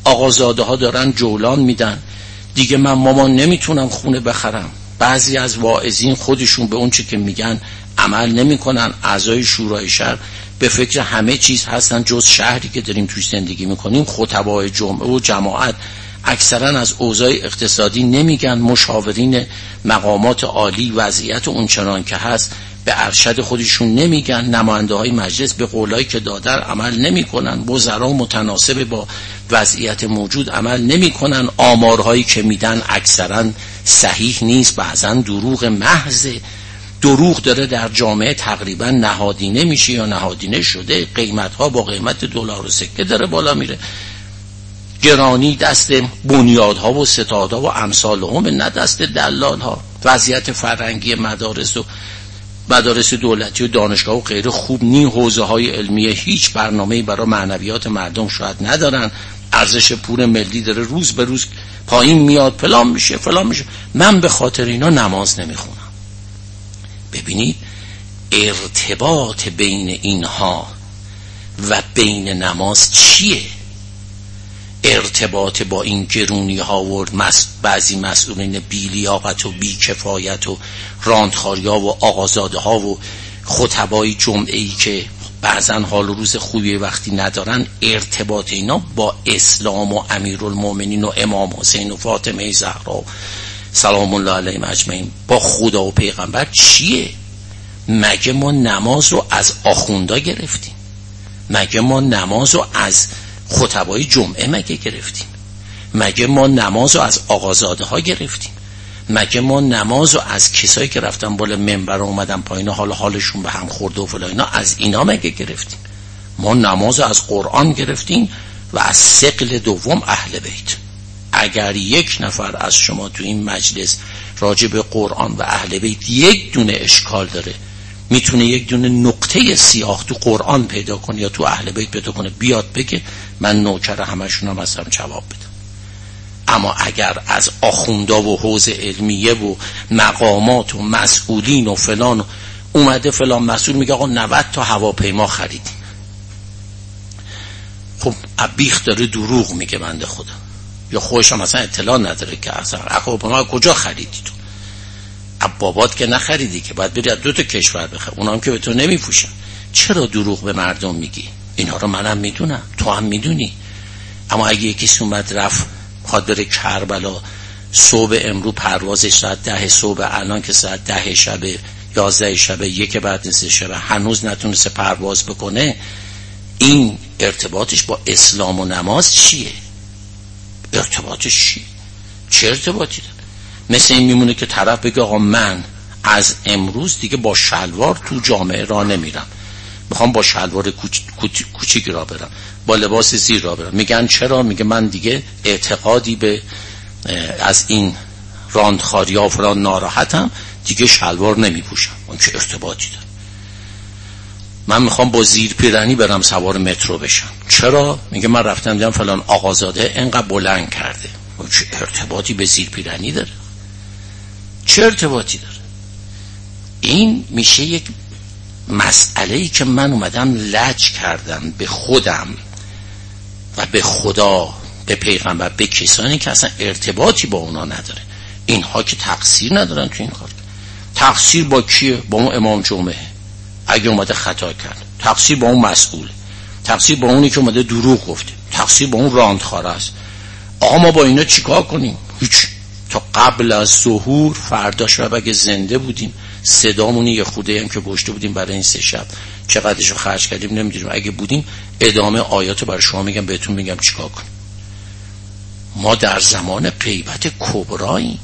آقازاده ها دارن جولان میدن دیگه من مامان نمیتونم خونه بخرم. بعضی از واعظین خودشون به اون چه که میگن عمل نمیکنن. اعضای شورای شهر به فکر همه چیز هستن جز شهری که داریم توش زندگی میکنیم. خطبای جمعه و جماعت اکثرا از اوضاع اقتصادی نمیگن. مشاورین مقامات عالی وضعیت اونچنان که هست به ارشد خودشون نمیگن. نماینده های مجلس به قولایی که دادن عمل نمیکنن. وزرا متناسب با وضعیت موجود عمل نمیکنن. آمارهایی که میدن اکثرا صحیح نیست، بعضا دروغ محض. دروغ داره در جامعه تقریبا نهادینه میشه یا نهادینه شده. قیمت ها با قیمت دلار و سکه داره بالا میره. گرانی دست بنیادها و ستادها و امثالهم، نه دست دلال ها. وضعیت فرهنگی مدارس دولتی و دانشگاه و غیره خوب نی. حوزه های علمیه هیچ برنامه‌ای برای معنویات مردم شاید ندارن. ارزش پول ملی داره روز به روز پایین میاد. فلان میشه. من به خاطر اینا نماز نمیخونم. ببینید ارتباط بین اینها و بین نماز چیه؟ ارتباط با این گرونی ها و بعضی مسئولین بی‌لیاقت و بی‌کفایت و راندخاریا و آقازاده ها و خطبای جمعه‌ای که بعضا حال و روز خوبی وقتی ندارن. ارتباط اینا با اسلام و امیرالمومنین و امام حسین و فاطمه زهرا سلام الله علیهم اجمعین با خدا و پیغمبر چیه؟ مگه ما نماز رو از آخوندا گرفتیم؟ مگه ما نماز رو از خطبای جمعه مگه گرفتیم؟ مگه ما نماز رو از آقازاده ها گرفتیم؟ مگه ما نماز رو از کسایی که رفتن بالا منبر و اومدن پایین حالشون به هم خورده و فلان اینا از اینا مگه گرفتیم؟ ما نماز رو از قرآن گرفتیم و از ثقل دوم اهل بیت. اگر یک نفر از شما تو این مجلس راجع به قرآن و اهل بیت یک دونه اشکال داره، میتونه یک دونه نقطه سیاه تو قرآن پیدا کنه یا تو اهل بیت پیدا کنه، بیاد بگه، من نوکر همشونم هستم جواب بدم. اما اگر از آخوندا و حوزه علمیه و مقامات و مسئولین و فلان اومده فلان مسئول میگه آقا 90 تا هواپیما خریدیم، خب بیخ داره دروغ میگه بنده خدا، یا خودش هم اصلا اطلاع نداره که اصلا هواپیما کجا خریدی تو؟ بابات که نخریدی که باید بری از 2 تا کشور بخری، اونا هم که به تو نمیپوشن. چرا دروغ به مردم میگی؟ اینا رو منم میدونم، تو هم میدونی. اما اگه یکیش اومد رفت خواهد بره کربلا، صبح امرو پروازش ساعت 10 صبح، الان که ساعت 10 شب 11 شب 1 بعد نصف شب هنوز نتونسته پرواز بکنه، این ارتباطش با اسلام و نماز چیه؟ ارتباطش چیه؟ چه ارتباطی داره؟ مثل این میمونه که طرف بگه آقا من از امروز دیگه با شلوار تو جامعه را نمیرم، میخوام با شلوار کوچیک را برم، با لباس زیر را برم. میگن چرا؟ میگه من دیگه اعتقادی به از این راندخاری ها فلان ناراحتم، دیگه شلوار نمیپوشم. اون چه ارتباطی داره؟ من میخوام با زیر پیرنی برم سوار مترو بشم. چرا؟ میگه من رفتم دیدم فلان آقازاده انقدر بلند کرده. اون چه ارتباطی به زیر پیرنی داره؟ چه ارتباطی داره؟ این میشه یک مسئله‌ای که من اومدم لج کردم به خودم و به خدا، به پیغمبر، به کسانی که اصلا ارتباطی با اونا نداره. اینها که تقصیر ندارن تو این کار. تقصیر با کیه؟ با اون امام جمعه اگه اومده خطا کرد، تقصیر با اون مسئول، تقصیر با اونی که اومده دروغ گفته، تقصیر با اون راندخواره است. آقا ما با اینا چیکار کنیم؟ هیچ. تا قبل از ظهور فردا شب اگه زنده بودیم، صدامونی یه خوده هم که گشته بودیم برای این 3 شب چقدرشو خرج کردیم نمیدونیم، اگه بودیم ادامه آیاتو برای شما میگم، بهتون میگم چیکار کنیم. ما در زمان غیبت کبراییم.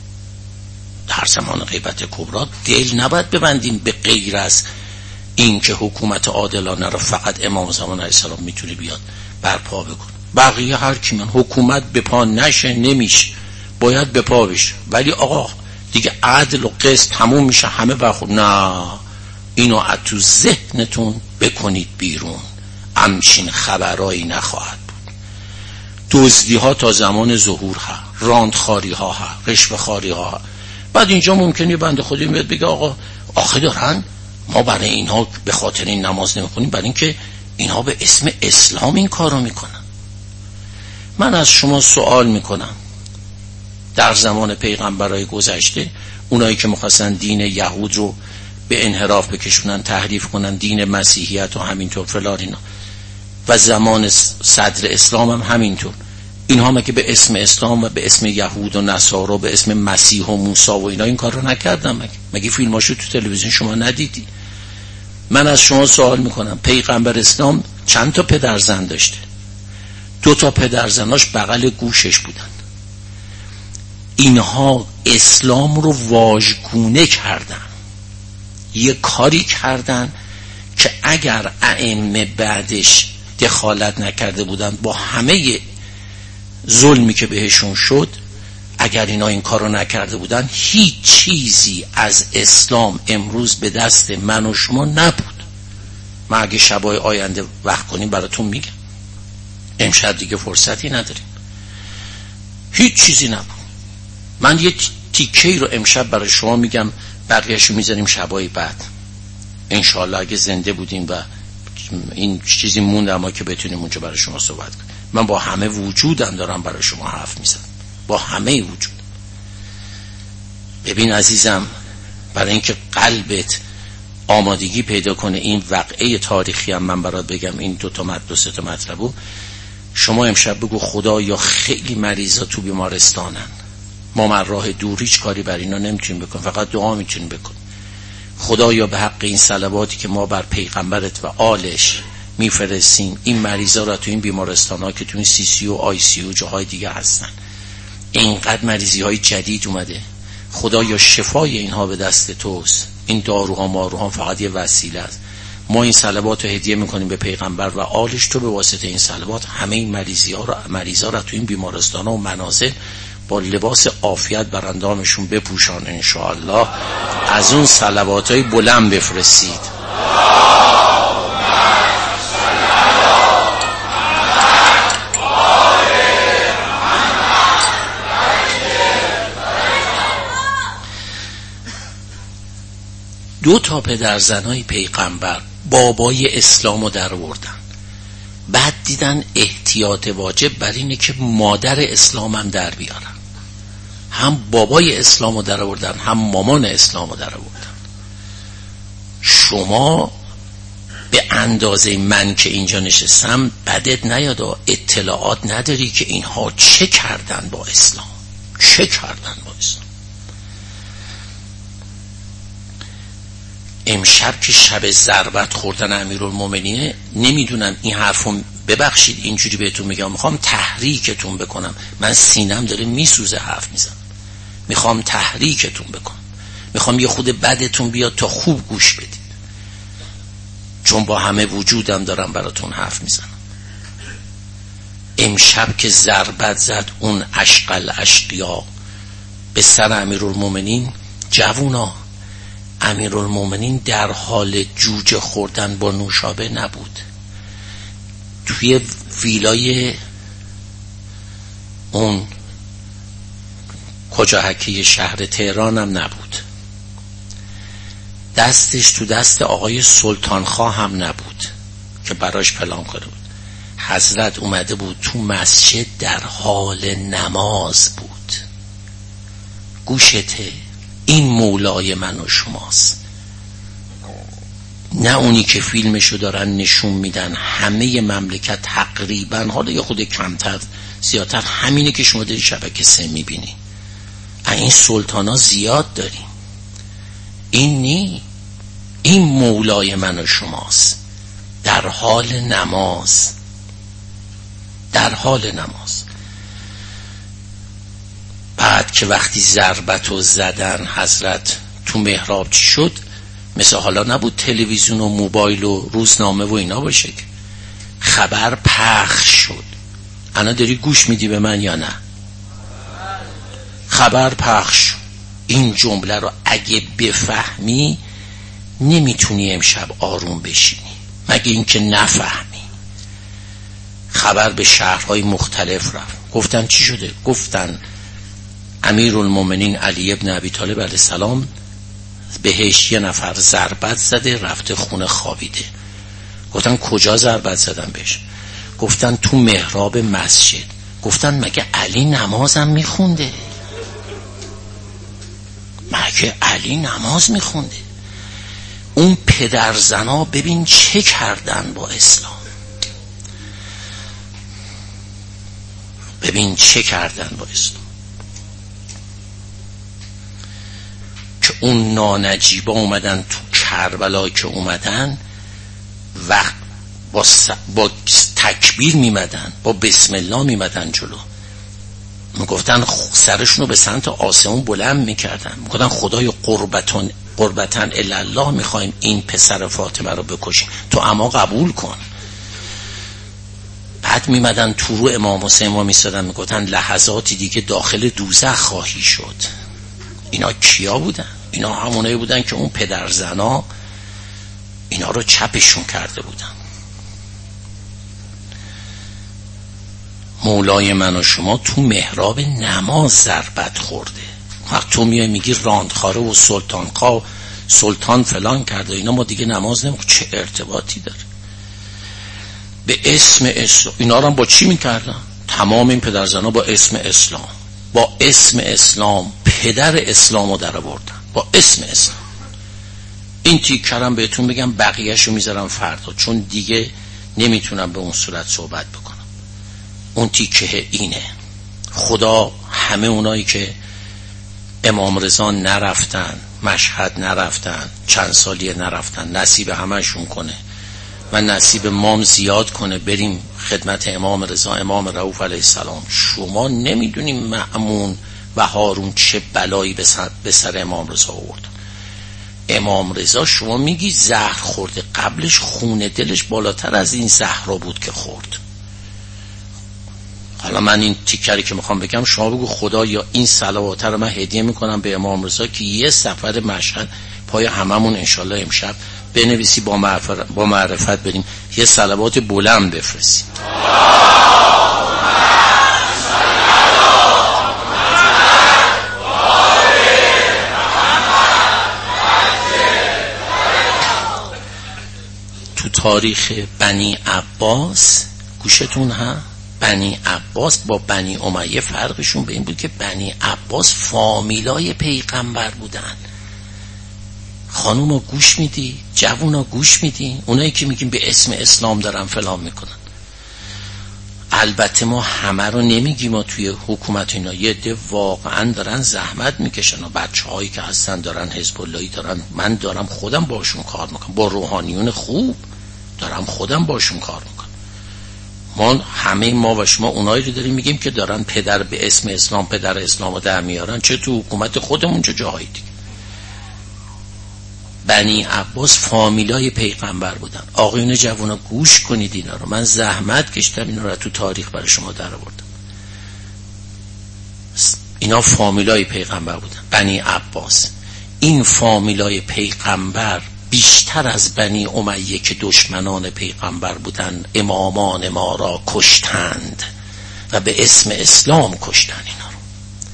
در زمان غیبت کبرا دل نباید ببندیم به غیر از این که حکومت عادلانه رو فقط امام زمان علیه السلام میتونه بیاد برپا بکنه. بقیه هر کی من حکومت به پا نشه نمیشه، باید به پا بشه. ولی آقا دیگه عدل و قسط تموم میشه همه برخورد، نه، اینو از تو ذهنتون بکنید بیرون. همچین خبرایی نخواهد بود. دزدی ها تا زمان ظهور ها، راندخاری ها ها، رشوه خاری ها ها. بعد اینجا ممکنه بنده خودی میاد بگه آقا آخه دارن ما برای اینها به خاطر این نماز نمیخونیم، برای اینکه اینها به اسم اسلام این کارو میکنن. من از شما سوال میکنم، در زمان پیغمبرای گذشته اونایی که میخواستن دین یهود رو به انحراف بکشونن، تحریف کنن، دین مسیحیت و همینطور فلان اینا، و زمان صدر اسلام هم همینطور، اینها مگه به اسم اسلام و به اسم یهود و نصارا و به اسم مسیح و موسی و اینا این کار رو نکردن؟ مگه فیلماشو تو تلویزیون شما ندیدی؟ من از شما سوال میکنم، پیغمبر اسلام چند تا پدرزن داشته؟ 2 تا پدرزناش بغل گوشش بودن. اینها اسلام رو واژگونه کردن، یه کاری کردن که اگر ائمه بعدش دخالت نکرده بودن، با همه ظلمی که بهشون شد، اگر اینا این کار رو نکرده بودن، هیچ چیزی از اسلام امروز به دست من و شما نبود. من اگه شبای آینده وقت کنیم براتون میگم، امشب دیگه فرصتی نداریم. هیچ چیزی نبود. من یه تیکه‌ای رو امشب برای شما میگم، بقیه‌شو میذاریم شبای بعد انشالله اگه زنده بودیم و این چیزی موند اما که بتونیم اونجا برای شما صحبت کنیم. من با همه وجودم دارم برای شما حرف میزنم، با همه وجود. ببین عزیزم، برای اینکه قلبت آمادگی پیدا کنه این واقعه تاریخی هم من برات بگم، این 2 تا 3 تا مطلبو شما امشب بگو خدایا خیلی مریضا تو بیمارستانن، ما من راه دور هیچ کاری بر اینا نمیتونیم بکنیم، فقط دعا میتونیم بکنیم. خدایا به حق این صلواتی که ما بر پیغمبرت و آلش میفرستیم، این مریضا را تو این بیمارستان‌ها که تو این CCU و ICU و جاهای دیگه هستن، اینقدر مریضی های جدید اومده، خدایا شفای اینها به دست توست. این داروها ماروها فقط یه وسیله است. ما این صلوات رو هدیه میکنیم به پیغمبر و آلش، تو به واسطه این صلوات همه این مریضا را تو این بیمارستان‌ها و منازل با لباس عافیت بر اندامشون بپوشان انشاءالله. از اون صلواتای بلند بفرستید. دو تا پدرزنای پیغمبر بابای اسلامو در آوردن، بعد دیدن احتیاط واجب بر اینه که مادر اسلامم در بیارن. هم بابای اسلامو در آوردن، هم مامان اسلامو در آوردن. شما به اندازه من که اینجا نشستم بدت نیاد و اطلاعات نداری که اینها چه کردن با اسلام، چه کردن با اسلام. امشب که شب ضربت خوردن امیرالمومنینه، نمیدونم این حرفو ببخشید اینجوری بهتون میگم، میخوام تحریکتون بکنم. من سینم داره میسوزه حرف میزنم، میخوام تحریکتون بکنم، میخوام یه خود بدتون بیاد تا خوب گوش بدید، چون با همه وجودم دارم براتون حرف میزنم. امشب که ضربت زد اون اشقل اشقیا به سر امیرالمومنین، جوونا، امیرالمومنین در حال جوجه خوردن با نوشابه نبود، توی ویلای اون کجاهکی شهر تهران هم نبود، دستش تو دست آقای سلطانخواه هم نبود که براش پلان کرده بود. حضرت اومده بود تو مسجد در حال نماز بود. گوشته، این مولای من و شماست، نه اونی که فیلمشو دارن نشون میدن. همه مملکت تقریبا، حالا یه خود کمتر زیادتر، همینه که شما داری شبکه 3 میبینی. این سلطانا زیاد داریم، این نی، این مولای من و شماست در حال نماز، در حال نماز. بعد که وقتی ضربت رو زدن حضرت تو محراب چی شد؟ مثل حالا نبود تلویزیون و موبایل و روزنامه و اینا باشه که خبر پخش شد. انا داری گوش میدی به من یا نه؟ خبر پخش شد. این جمله رو اگه بفهمی نمیتونی امشب آروم بشینی، مگه اینکه نفهمی. خبر به شهرهای مختلف رفت. گفتن چی شده؟ گفتن امیرالمومنین علی ابن ابی طالب علیه السلام بهش یه نفر ضربت زده، رفته خونه خوابیده. گفتن کجا ضربت زدن بهش؟ گفتن تو محراب مسجد. گفتن مگه علی نمازم میخونده؟ مگه علی نماز میخونده؟ اون پدرزنا ببین چه کردن با اسلام، ببین چه کردن با اسلام، که اون نانجیبا اومدن تو کربلا که اومدن و با تکبیر میمدن، با بسم الله میمدن جلو، میگفتن سرشونو به سمت آسمون بلند میکردن، میگفتن خدای قربتن الله میخوایم این پسر فاطمه رو بکشیم، تو اما قبول کن. بعد میمدن تو رو امام حسین ما میسادن، میگفتن لحظاتی دیگه داخل دوزخ خواهی شد. اینا کیا بودن؟ اینا همونایی بودن که اون پدرزنا اینا رو چپشون کرده بودن. مولای من و شما تو محراب نماز ضربت خورده، وقت تو میای میگی راندخاره و سلطان فلان کرده، اینا ما دیگه نماز نمیخونیم. چه ارتباطی داره؟ به اسم اسلام اینا رو هم با چی میکردن؟ تمام این پدرزنا با اسم اسلام پدر اسلام رو در آوردن، با اسم اسلام. این تیکرم بهتون بگم، بقیهشو میذارم فردا، چون دیگه نمیتونم به اون صورت صحبت بکنم. اون تیکه اینه، خدا همه اونایی که امام رضا نرفتن، مشهد نرفتن، چند سالیه نرفتن، نصیب همشون کنه و نصیب مام زیاد کنه، بریم خدمت امام رضا، امام رؤوف علیه السلام. شما نمیدونیم مأمون و هارون چه بلایی به سر امام رضا آورد. امام رضا شما میگی زهر خورده، قبلش خون دلش بالاتر از این زهرا بود که خورد. حالا من این تیکری که میخوام بگم، شما بگو خدا یا این صلوات رو من هدیه میکنم به امام رضا که یه سفر مشهد پای هممون انشالله امشب بنویسی، با معرفت بریم یه صلوات بلند بفرستیم. تو تاریخ بنی عباس گوشتون ها، بنی عباس با بنی امیه فرقشون به این بود که بنی عباس فامیلای پیغمبر بودن. خانوما گوش میدی، جوونا گوش میدی، اونایی که میگیم به اسم اسلام دارن فلان میکنن. البته ما همه رو نمیگیم، ما توی حکومت اینا یه عده واقعا دارن زحمت میکشن و بچه هایی که هستن دارن حزب اللهی دارن، من دارم خودم باشون کار میکنم، با روحانیون خوب دارم خودم باشون کار میکنم. ما همه ما و شما اونایی رو داریم میگیم که دارن پدر به اسم اسلام پدر اسلامو در میارن، چه تو حکومت خودمون چه جاهایی دیگه. بنی عباس فامیلای پیغمبر بودن. آقایون جوانا گوش کنید اینا رو، من زحمت کشیدم اینا رو تو تاریخ برای شما در آوردم. اینا فامیلای پیغمبر بودن. بنی عباس، این فامیلای پیغمبر بیشتر از بنی امیه که دشمنان پیغمبر بودن امامان ما را کشتند و به اسم اسلام کشتن اینا رو.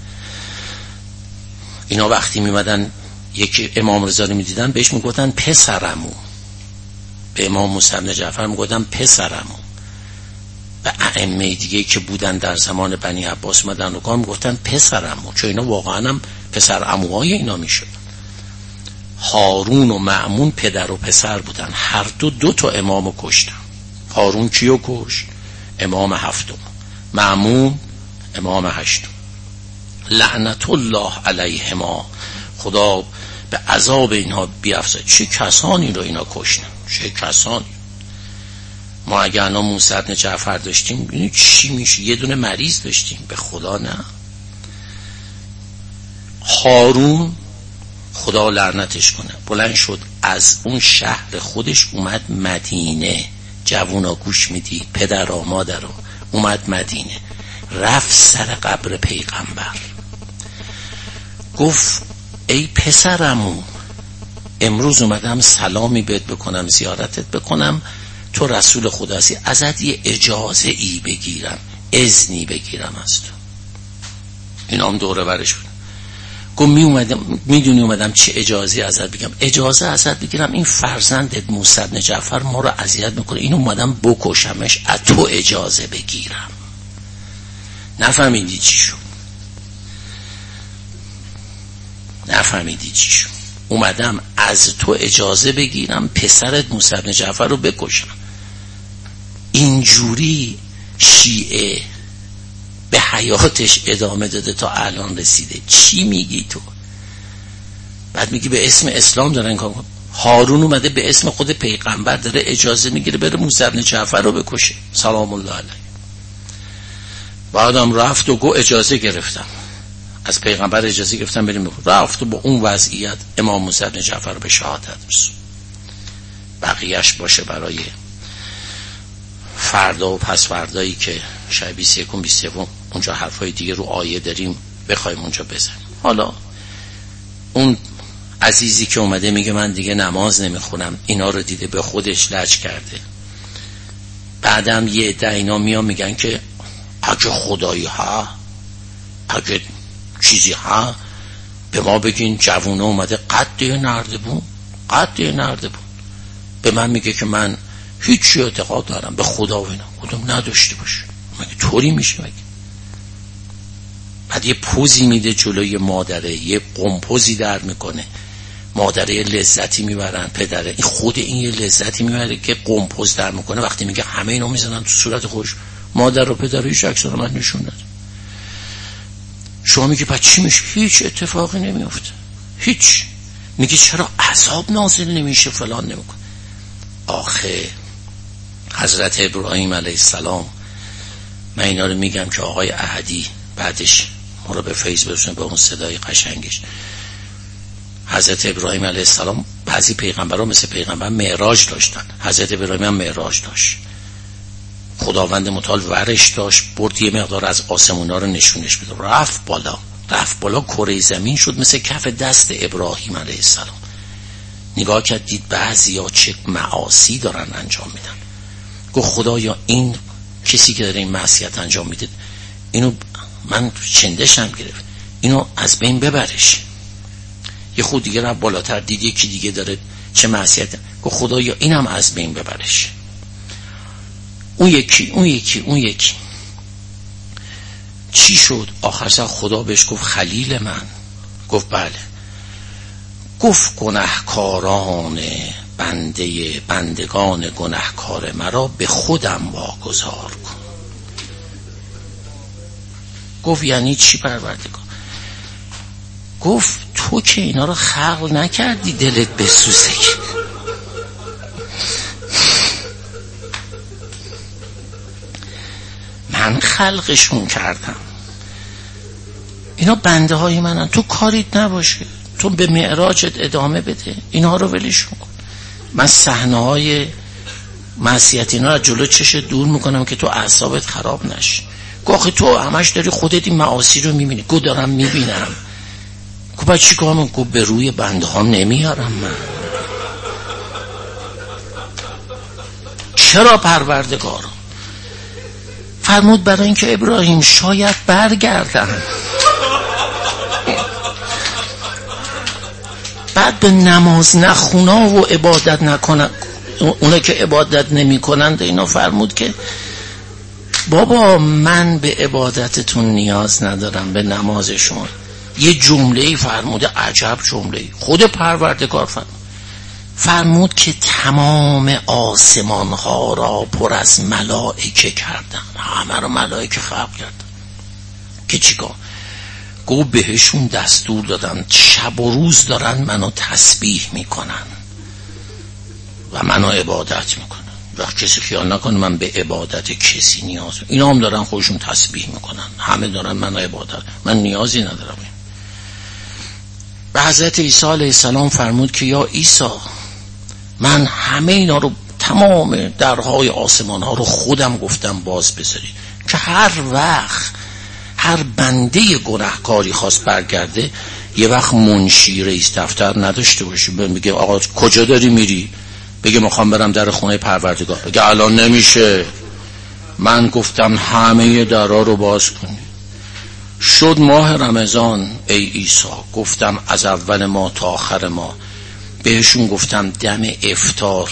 اینا وقتی میمدن یکی امام رضا رو میدیدن بهش میگفتن پسرمو، به امام موسی بن جعفر میگفتن پسرمو، و ائمه دیگه که بودن در زمان بنی عباس اومدن و میگفتن پسرمو، چون اینا واقعا هم پسر عموهای اینا میشدن. هارون و مأمون پدر و پسر بودن، هر دو تا امامو کشتن. هارون کیو کشت؟ امام هفتم. مأمون امام هشتم. لعنت الله علیهما، خدا به عذاب اینها بیافزاید. چه کسانی رو اینا کشتن، چه کسانی. ما اگه الان موسی بن جعفر داشتیم ببینید چی میشه، یه دونه مریض داشتیم، به خدا نه. هارون خدا لعنتش کنه بلند شد از اون شهر خودش اومد مدینه. جوونا گوش میدی، پدر و مادر اومد مدینه، رفت سر قبر پیغمبر، گفت ای پسرمو، امروز اومدم سلامی بهت بکنم، زیارتت بکنم، تو رسول خدا هستی، ازت یه اجازه ای بگیرم، اذنی بگیرم از تو. اینا هم دوره برش بود. گفت میدونی اومدم چه اجازه ازت بگم؟ اجازه ازت بگیرم این فرزندت موسی بن جعفر ما رو اذیت میکنه، این اومدم بکشمش، از تو اجازه بگیرم. نفهمیدی چی شد. اومدم از تو اجازه بگیرم پسرت موسی بن جعفر رو بکشم. اینجوری شیعه به حیاتش ادامه داده تا الان رسیده. چی میگی تو؟ بعد میگی به اسم اسلام دارن کار کنن. هارون اومده به اسم خود پیغمبر داره اجازه میگیره بره موسی بن جعفر رو بکشه سلام الله علیه. بعدم رفت و گو اجازه گرفتم از پیغمبر، اجازه گرفتم بریم بکن. رفت و با اون وضعیت امام موسی بن جعفر رو به شهادت رسون. بقیهش باشه برای فردا و پس فردایی که شب 21 23 اونجا حرفای دیگه رو آیه داریم بخوایم اونجا بزنیم. حالا اون عزیزی که اومده میگه من دیگه نماز نمیخونم، اینا رو دیده به خودش لج کرده. بعدم یه عده اینا میان میگن که اگه خدایی ها، اگه چیزی ها، به ما بگین جوونه اومده قد نردبون. به من میگه که من هیچ اعتقاد دارم به خدا و اینا. خودم نداشته باشه، مگه طوری میشه؟ مگه بعد یه پوزی میده جلوی مادره، یه قمپوزی در میکنه، مادره لذتی میبرن، پدره این خود این یه لذتی میبره که قمپوز در میکنه. وقتی میگه همه اینا میزنن تو صورت خوش، مادر و پدر هیچ عکس العمل نشون نداره. شما میگه بعد چی میشه؟ هیچ اتفاقی نمیفته، هیچ. میگه چرا عذاب نازل نمیشه فلان نمیکنه. آخه حضرت ابراهیم علیه السلام، من اینا رو میگم که آقای احدی بعدش ما رو به فیض برسونه به اون صدای قشنگش. حضرت ابراهیم علیه السلام بعضی پیغمبران مثل پیغمبر معراج داشتن، حضرت ابراهیم هم معراج داشت. خداوند متعال ورش داشت، برد یه مقدار از آسمونا رو نشونش بده، رفت بالا کره زمین شد مثل کف دست ابراهیم علیه السلام. نگاه کرد دید بعضیا چه معاصی دارن انجام میدن. گفت خدایا این کسی که داره این معصیت انجام میده، اینو من چندشم گرفت، اینو از بین ببرش. یه خود دیگه رفت بالاتر دید یکی دیگه داره چه معصیت، گفت خدایا اینم از بین ببرش. اون یکی چی شد؟ آخر سر خدا بهش گفت خلیل من. گفت بله. گفت گناهکاران بندگان گناهکار مرا به خودم واگذار کن. گفت یعنی چی پروردگار؟ گفت تو که اینا رو خلق نکردی دلت بسوزه، من خلقشون کردم، اینا بنده های منن، تو کاریت نباشه، تو به معراجت ادامه بده، اینا رو ولشون کن. من صحنه های معصیت اینا رو جلو چشت دور میکنم که تو اعصابت خراب نشه. گاهی تو همش داری خودت این معاصی رو میبینی. گو دارم میبینم. گو باید چی کنم؟ گو به روی بنده ها نمیارم من. چرا پروردگار؟ فرمود برای اینکه ابراهیم شاید برگردن. بعد به نماز نخونا و عبادت نکنن، اونا که عبادت نمی کنند، اینا فرمود که بابا من به عبادتتون نیاز ندارم، به نماز شما. یه جمله‌ای فرموده، عجب جمله‌ای. خود پروردگار فرمود که تمام آسمان ها را پر از ملائکه کردم، همه را ملائکه خلق کردم. که چیکار؟ گو بهشون دستور دادم شب و روز دارن منو تسبیح میکنن و منو عبادت میکنن. وقت کسی خیال نکنه من به عبادت کسی نیاز، اینا هم دارن خودشون تسبیح میکنن، همه دارن منو عبادت، من نیازی ندارم. و حضرت عیسی علیه السلام فرمود که یا عیسی، من همه اینا رو، تمام درهای آسمان ها رو خودم گفتم باز بذاری، که هر وقت هر بنده گناهکاری خواست برگرده، یه وقت منشی رئیس دفتر نداشته باشی بگه آقا کجا داری میری؟ بگه میخوام برم در خونه پروردگار، بگه الان نمیشه، من گفتم همه درها رو باز کنی. شد ماه رمضان، ای عیسی، گفتم از اول ماه تا آخر ماه بهشون گفتم دم افطار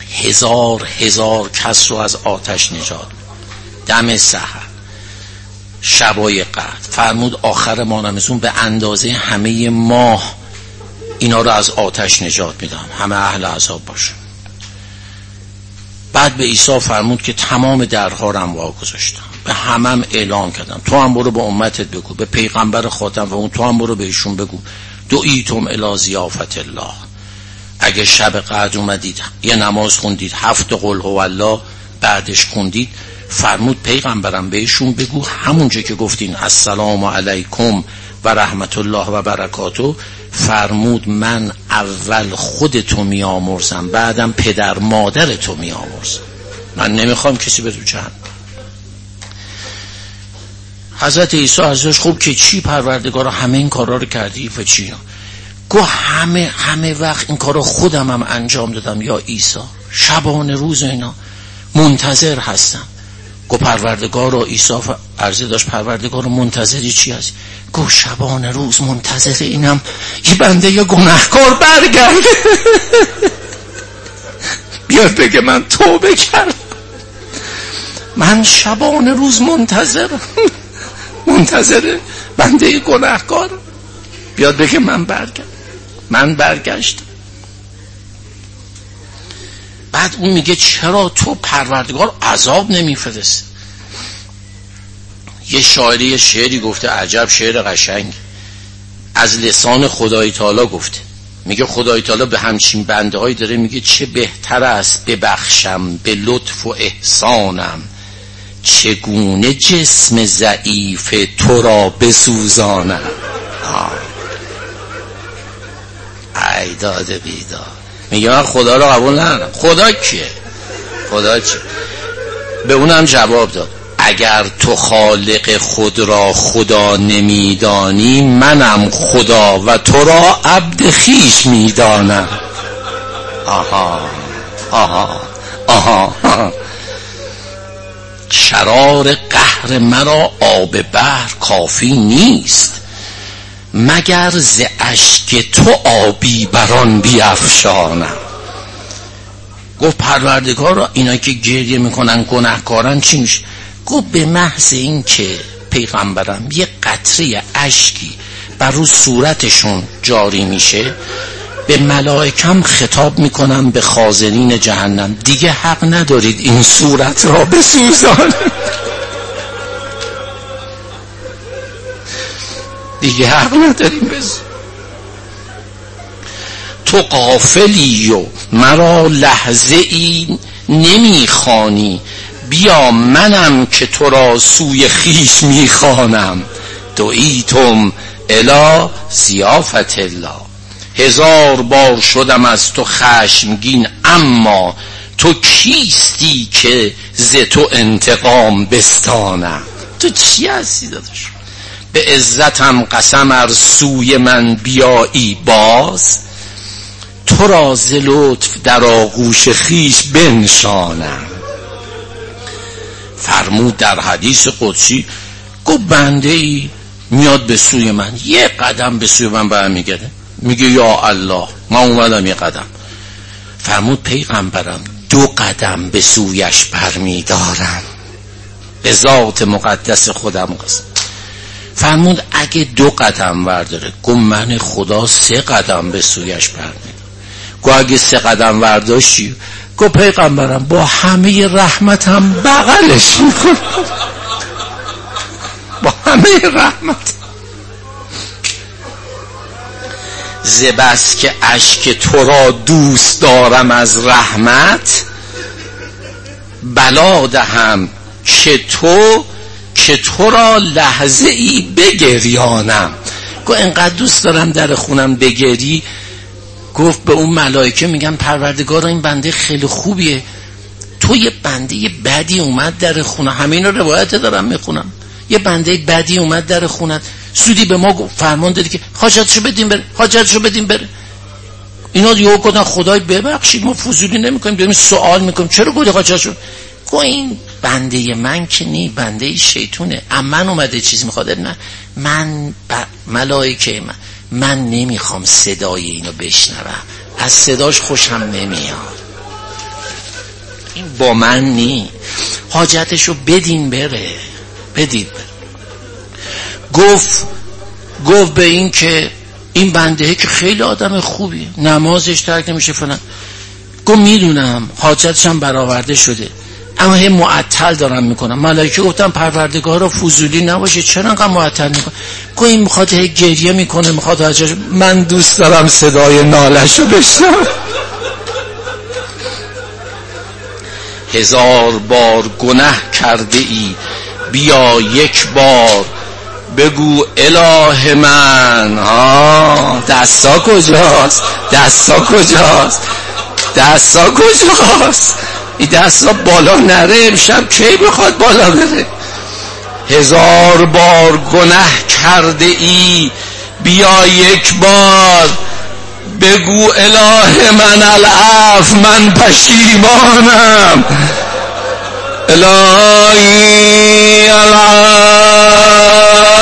1000 کس رو از آتش نجات، دم سحر شبای قدر. فرمود آخر ماه رمضان به اندازه همه ماه اینا رو از آتش نجات میدم، همه اهل عذاب باشن. بعد به عیسی فرمود که تمام درها رو هم واگذاشتم، به همم اعلام کردم تو هم برو به امتت بگو، به پیغمبر خاتم و اون تو هم برو بهشون بگو دعیتم الی ضیافت الله. اگه شب قدر اومدید یه نماز خوندید 7 قل هو الله بعدش خوندید، فرمود پیغمبرم بهشون بگو همونجا که گفتین السلام علیکم و رحمت الله و برکاته، فرمود من اول خودتو میامرزم بعدم پدر مادرتو میامرزم، من نمیخوام کسی بره جهنم. حضرت عیسی ازش خوب که چی پروردگارا همه این کارا رو کردی و چی؟ گو همه وقت این کارا خودم هم انجام دادم یا عیسی، شبانه روز اینا منتظر هستم. گو پروردگارا، عیسی عرضه داشت پروردگارا منتظری چی هست؟ گو شبانه روز منتظر اینم یه بنده یا گناهکار برگرده بیاد بگه من توبه کردم. من شبانه روز منتظر بنده گناهکار بیاد بگه من برگشتم. بعد اون میگه چرا تو پروردگار عذاب نمیفرسته؟ یه شاعری شعری گفته، عجب شعر قشنگ، از لسان خدای تعالی گفته. میگه خدای تعالی به همچین بنده هایی داره میگه چه بهتر است ببخشم به لطف و احسانم، چگونه جسم ضعیف تو را بسوزانم. ای داده بیدار. میگه من خدا را قبول ندارم. خدا کیه؟ خدا چیه؟ به اونم جواب داد اگر تو خالق خود را خدا نمیدانی، منم خدا و تو را عبد خویش میدانم. آها شرار قهر مرا آب بحر کافی نیست، مگر ز اشک تو آبی بران بیفشانم. گفت پروردگار را اینا که گریه میکنن گناهکارن چی میشه؟ گفت به محض این که پیغمبرم یه قطره اشکی بر رو صورتشون جاری میشه، به ملائکم خطاب میکنم به خازنین جهنم دیگه حق ندارید این صورت را بسوزانید، دیگه حق نداریم بسوزانید. تو غافلی و مرا لحظه ای نمیخوانی، بیا منم که تو را سوی خیش میخوانم. دعیتم الی ضیافت الله، 1000 بار شدم از تو خشمگین، اما تو کیستی که ز تو انتقام بستانم. تو چی هستی داداش؟ به عزتم قسم ار سوی من بیایی باز، تو را ز لطف در آغوش خیش بنشانم. فرمود در حدیث قدسی، گفت بنده ای میاد به سوی من، یه قدم به سوی من برمیگرده، میگه یا الله من اومدم یه قدم. فرمود پیغمبرم 2 قدم به سویش برمیدارم، به ذات مقدس خودم قسم. فرمود اگه 2 قدم ورداره، گفت من خدا 3 قدم به سویش برمیدارم. گفت اگه 3 قدم ورداشی، گفت پیغمبرم با همه رحمتم بغلش میکنم، با همه رحمت. زبس که اشک تو را دوست دارم از رحمت، بلا دهم که تو را لحظه ای بگریانم. گفت انقدر دوست دارم در خونم بگری. گفت به اون ملائکه میگن پروردگار این بنده خیلی خوبیه، تو یه بنده بدی اومد در خونه، همین رو روایت دارم میخونم، یه بنده بدی اومد در خونت، سودی به ما فرمان دادی که حاجتشو بدیم بره. اینا یهو گفتن خدای ببخشید ما فضولی نمیکنیم، داریم سوال میکنیم چرا گفتی حاجتشو. گفت این بنده من که نی، بنده شیطونه، من اومده چیز میخواد. نه من ملائکه من نمیخوام صدای اینو بشنوم، از صداش خوشم نمیاد، این با من نی، حاجتشو بدید بره. گفت به این که این بنده که خیلی آدم خوبی، نمازش ترک نمیشه فلان، گفت میدونم حاجتش هم برآورده شده اما هی معطل دارم میکنم. ملائکه گفتم پروردگارا فضولی نباشه چرا انقدر معطل میکنه؟ گفت این میخواد هی گریه میکنه، میخواد حاجتش، من دوست دارم صدای ناله‌شو بشنوم. 1000 بار گناه کرده ای بیا یک بار بگو اله من. دستا کجاست؟ این دستا بالا نره، امشب کی بخواد بالا بره؟ 1000 بار گناه کرده ای بیا یک بار بگو اله من العفو، من پشیمانم. الهی العفو.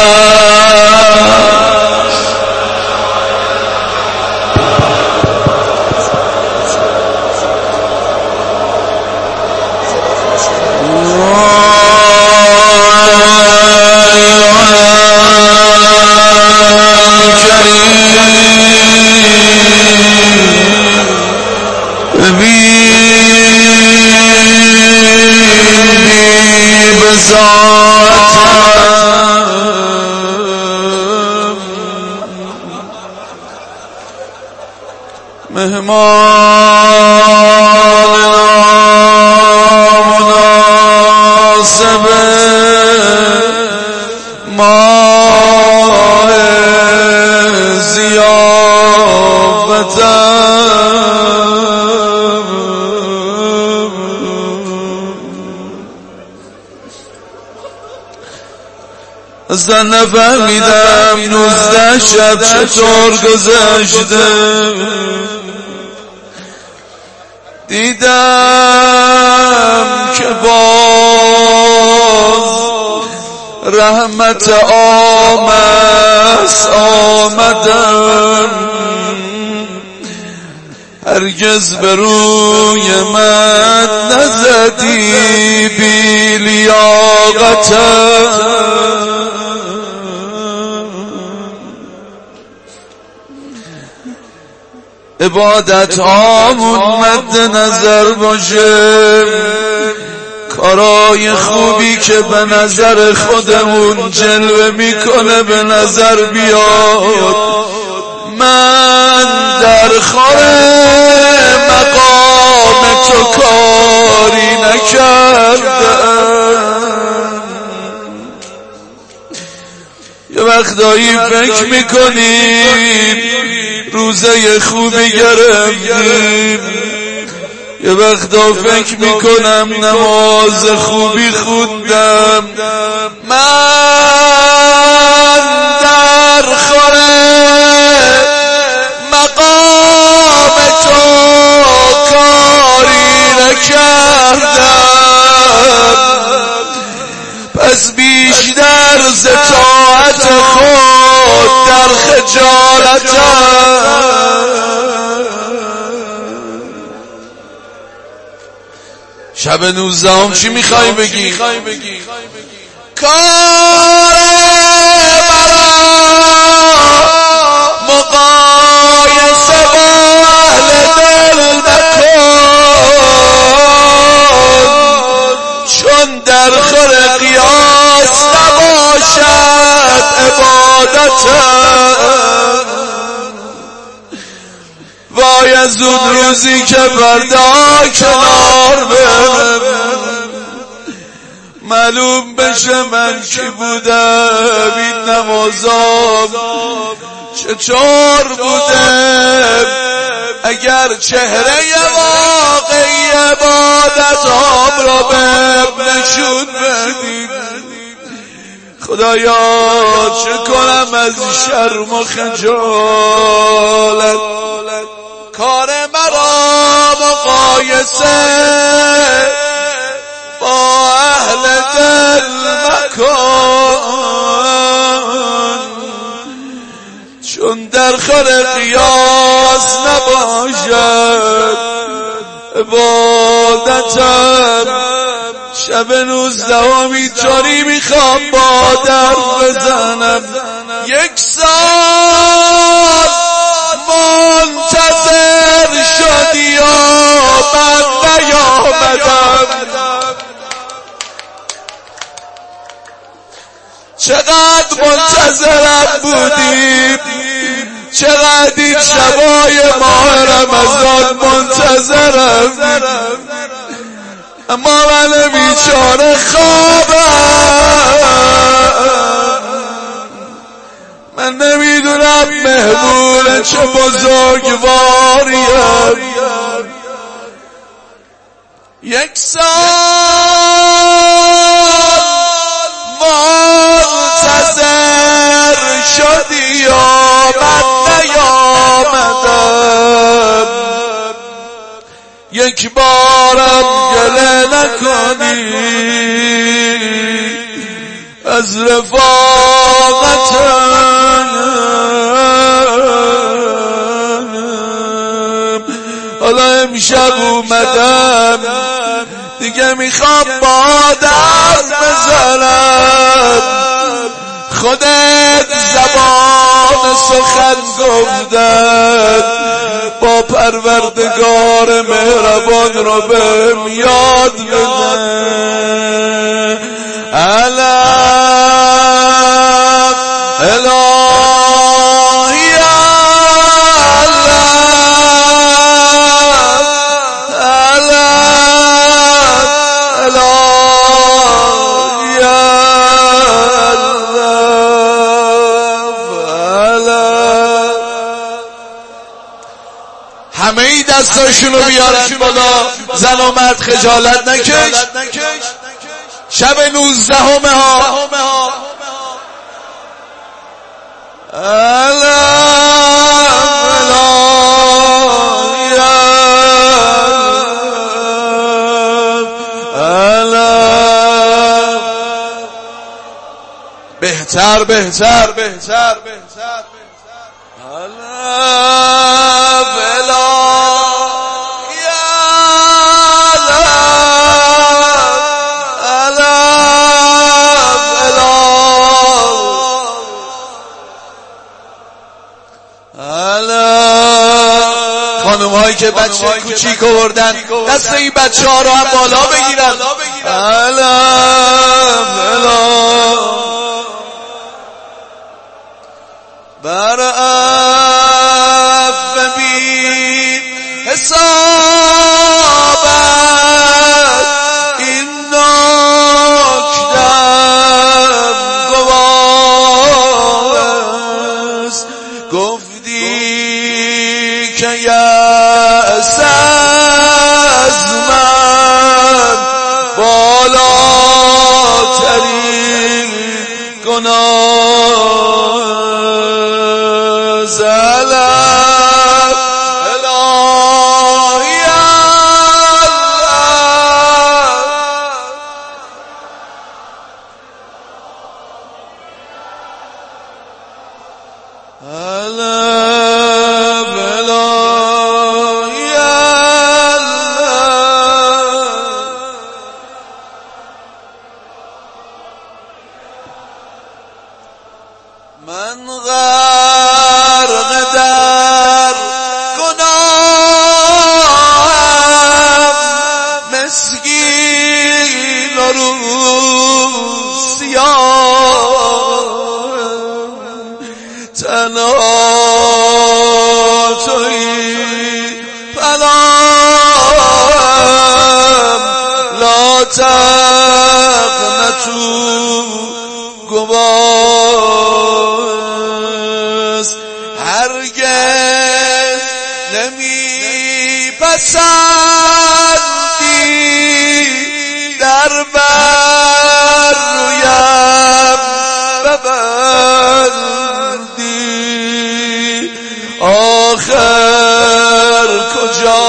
اصلا نفهمیدم 19 شب چطور گذشته، دیدم که باز رحمت آمدم، هرگز به روی من نزدی بی لیاقتم. عبادت هامون مد نظر باشه، کارای خوبی که به نظر خودمون جلوه میکنه به نظر بیاد. من در خور مقام تو کاری نکردم. یه وقتایی فکر میکنیم روزه خوبی گرفتیم، یه وقتا فکر میکنم نماز خوبی خوندم. من در خور مقام تو کاری نکردم، پس بیشتر ز طاعت خود در خجالتم. شب 19 چی میخوای بگی؟ کار مرا مقایسه با اهل دل نکن، چون در خور قیاس نباشد عبادتم. وای از اون روزی که فردا کنار برم معلوم بشه من کی بودم، این نمازام چطور بودم. اگر چهره واقعی عبادتام را بهم نشون بدید، خدایا چه کنم از شرم و خجالت. کار مرا مقایسه با اهل دل مکن، چون در خور قیاس نباشد عبادتم. شب 19 اینطوری میخوام با در بزنم. 1 سال منتظر شدی و من نیامدم. چقدر منتظرم بودیم، چقدر این شبای ماه رمضان منتظرم، اما من بیچاره خوابم. من نمیدونم مهمون چه بزرگواریم. 1 سال منتظر شدی و من نیامدم. 1 بارم گله نکنی از رفاقتم. حالا امشب اومدم دیگه میخوام با در بزنم. خودت زبان سخن گفتن، با پروردگار مهربان رو بهم یاد بده. علم الهی همه ای دستاشونو بیارن بالا. زن و مرد خجالت نکش. شب 19 ها بهتر خانم هایی که بچه کوچیک آوردن دست این بچه ها رو هم بالا بگیرن. برا ببین حسابت این نکتم گواه است. گفتی که یأس از من بالاترین گناه. سلام الهی من غرق در گناهم، مسکین و روسیان، تنها تویی پناهم. لا تقنطوا گواست. هرگز نمیپسندی در بر رویم ببندی. آخر کجا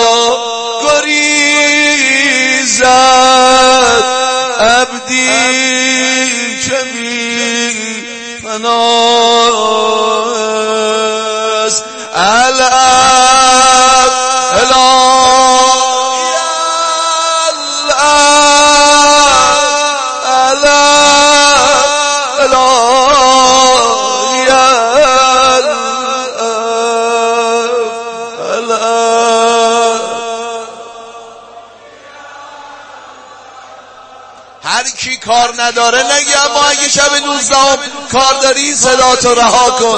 گریزد عبدی که می پناست. الهی کار نداره نگی، اما اگه شب 19 کار داری صدا تو رها کن.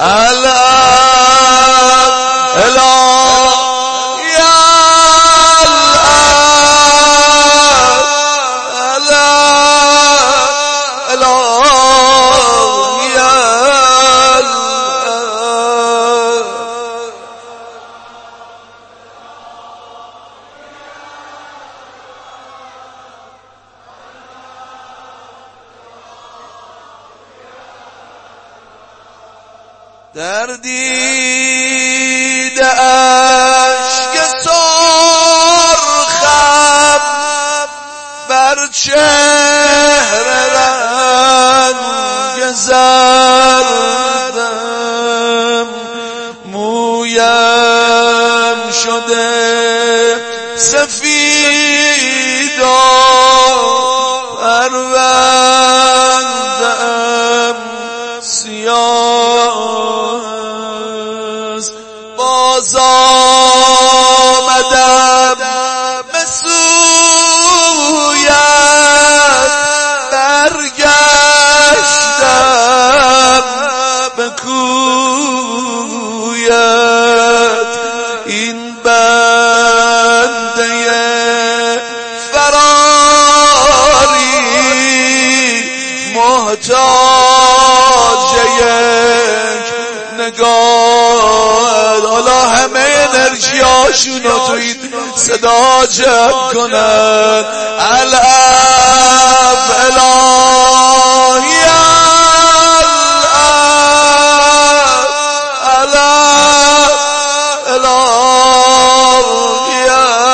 در دید اشک سرخم بر چهره رنگ زردم، مویم شده سفید و پرونده‌ام سیاه، باز آمدم به سویت، برگشتم به کویت، این بنده فراری محتاج یک نگاه. حالا همه انرژی هاشونو تو این صدا جمع کنن. الاب الهی الاب الهی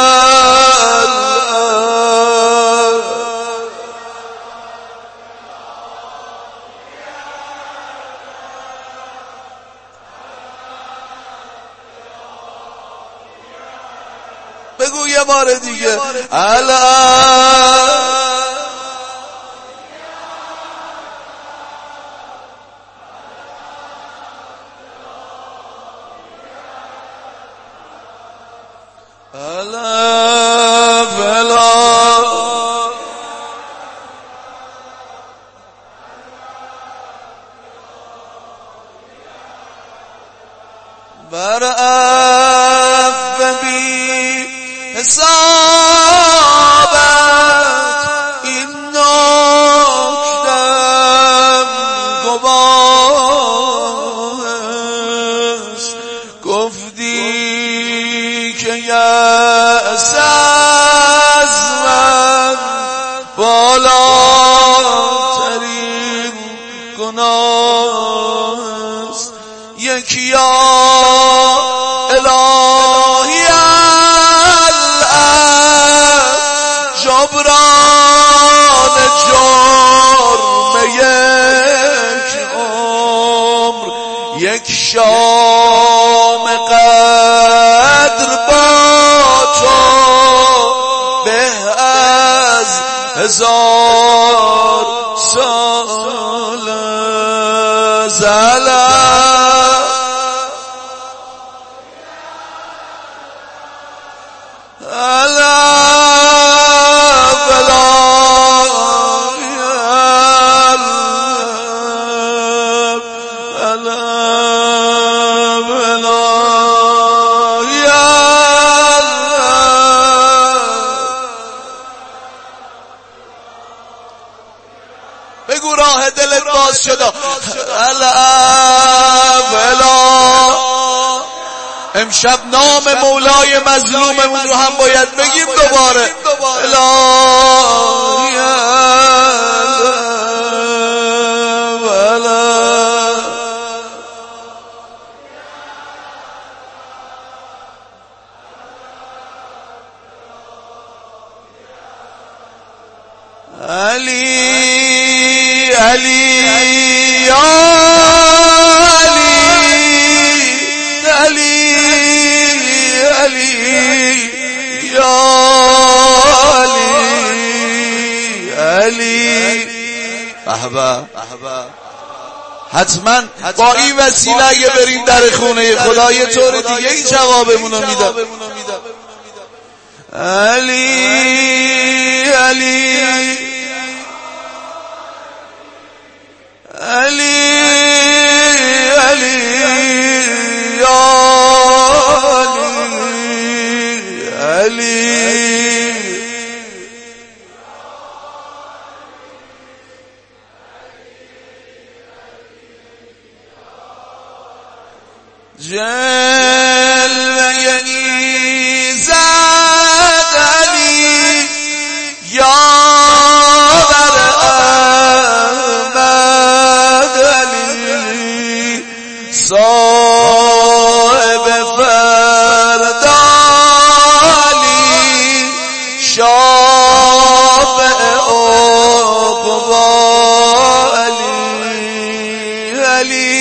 بگو یه بار دیگه. بر عفو بی حسابت این نکتم گواه است، گفتی که یأس از من بالاترین گناه است. یکی یا الهی جبران جرم یک عمر، یک شام قدر با تو به از 1000 سال بگو راه دلت باز شده. امشب نام مولای مظلوممون رو هم باید بگیم دوباره. علی علی یا علی علی یا علی. حتما با این وسیله اگه بریم در خونه خدا یه طور دیگه این جوابمونو میدم. علی علی علی علی یا علی جلوه ایزد علی یاور احمد علی صاحب فردا علی شافع عقبا علی علی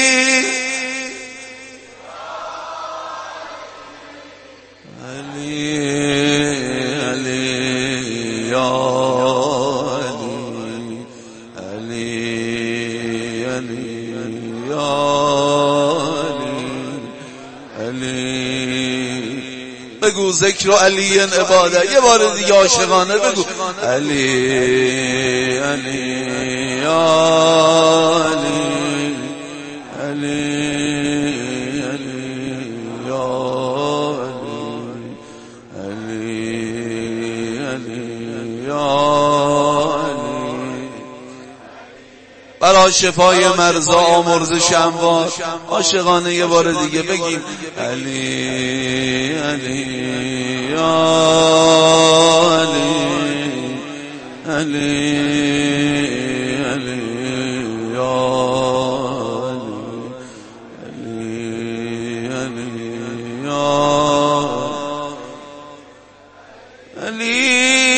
بگو ذکر و علی عباده. یه بار دیگه عاشقانه بگو علی علی یا علی علی علی یا علی علی یا علی. برای شفای مرضا آمرزش اموات عاشقانه یه بار دیگه بگیم علی علی یا علی علی علی یا علی علی یا علی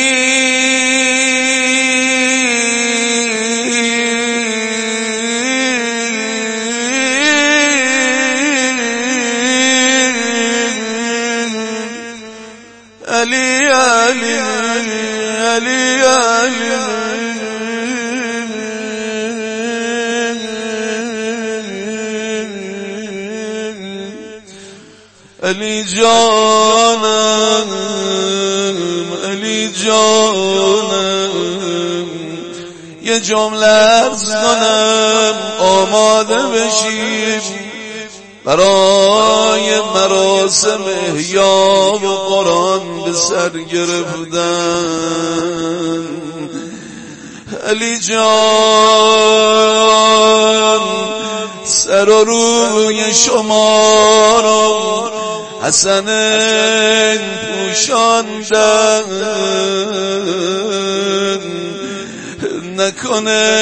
علی علی علی علی علی جانم علی جانم یه جمله عرض کنم آماده بشیم برای مراسم احیا و قرآن به سر گرفتن. علی جان سر و روی شما را حسن پوشاندن نکنه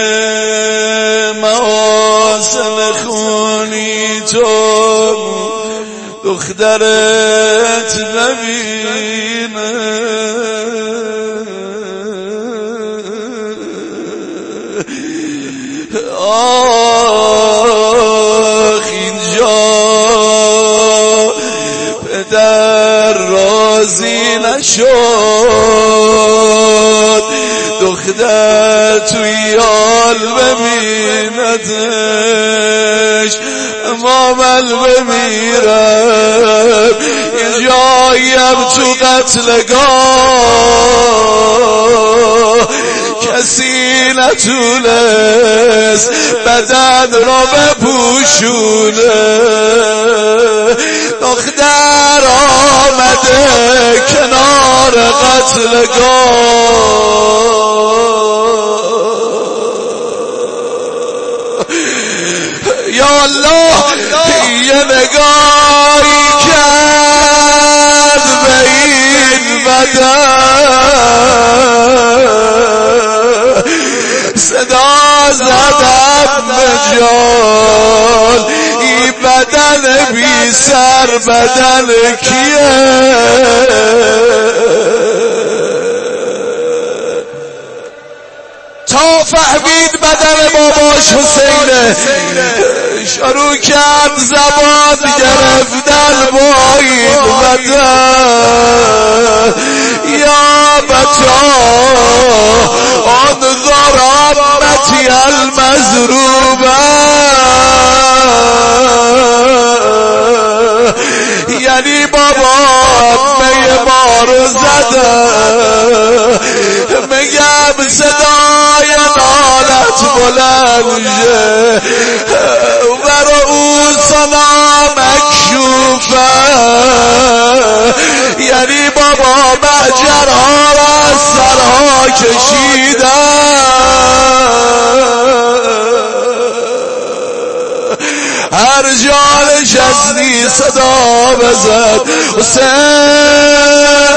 محاسن خونی تو دخترت نبینه. آخ اینجا پدر راضی نشد دختر توی حال ببیندش اما من بمیرم یه جاییم تو قتلگاه کسی نتونست بدن را بپوشونه. دختر آمده کنار قتلگاه یا الله یه نگاهی کرد به این بدن صدا زدم به جان این بدن بی سر بدن کیه؟ تا فهمید بدن باباش حسینه شروع کرد زبان گرفتن با این بدن. یا بچا آن غرامتی المظلومه یعنی بابا می ما رو زده میگم صدای نالت بلند شه برا اون سنا مکشوفه یعنی بابا مجرها را از سرها کشیدن هر جا نشستی صدا بزد حسین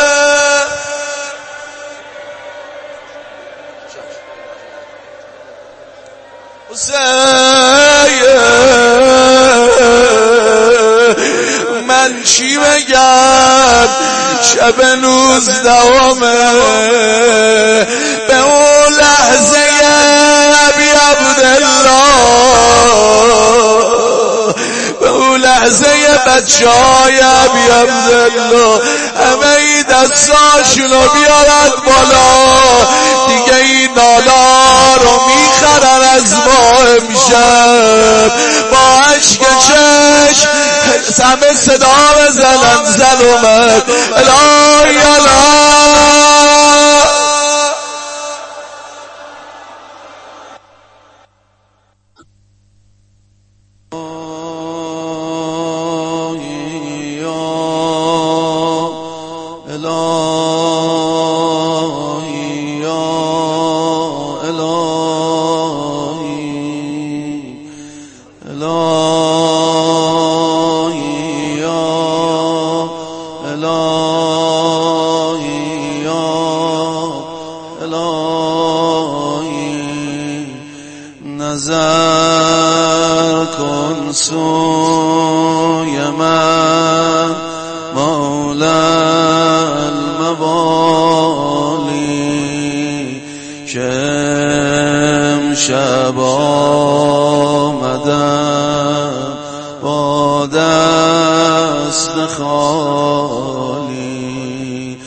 من چی بگم شب 19 به اون لحظه ابی عبدالله به اون لحظه بچه‌های ابی عبدالله همه این دستاشونو بیارن بالا دیگه این نالا رو میخرن از ما امشب با عشق چشم همه صدا بزنن زن اومد الهی نظر کن سوی من مولا الموالی که امشب آمدم با دست خالی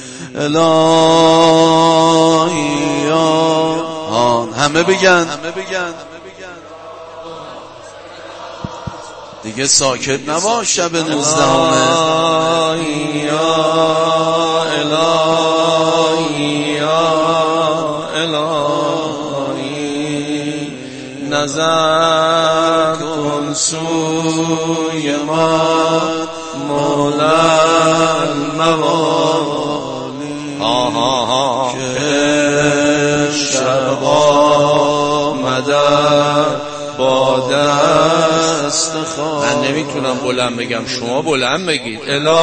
الهی همه بگن دیگه ساکت نباش شب 19 الهی نظر کن سوی من مولا الموالی که شب آمدم با دست خواهی. من نمیتونم بلند بگم شما بلند بگید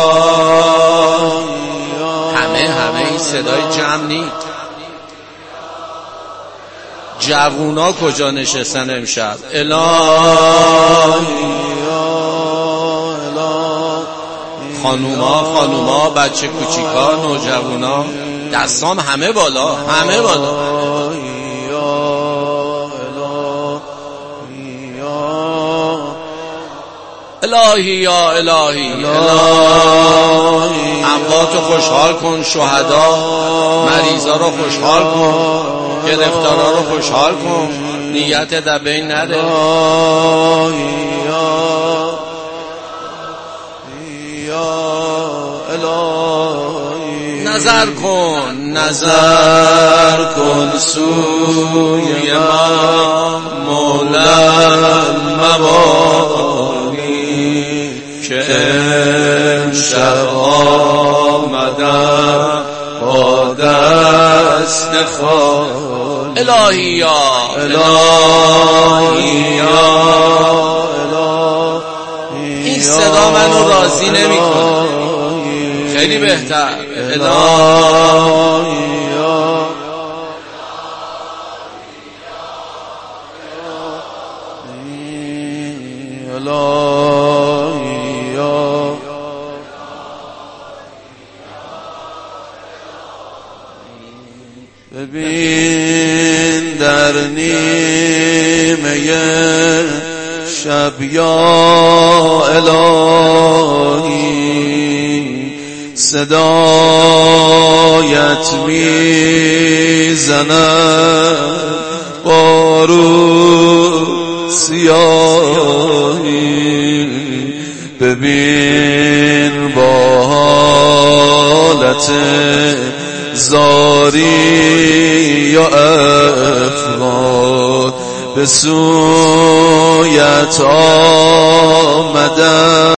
همه این صدای جمع نید جوونا کجا نشستن امشب خانوما بچه کوچیکا نوجوانا دستام همه بالا الهی یا الهی امواتو خوشحال کن شهدا مریضا رو خوشحال کن گرفتارا رو خوشحال کن نیت در بین نده نظر کن سوی من مولا الموالی که امشب آمدم با دست خالی الهی یا این صدا منو راضی نمیکنه خیلی بهتر ببین در نیمه شب یا الهی صدایت میزند بارو سیاهی ببین با حالت زاری یا افغان به سویت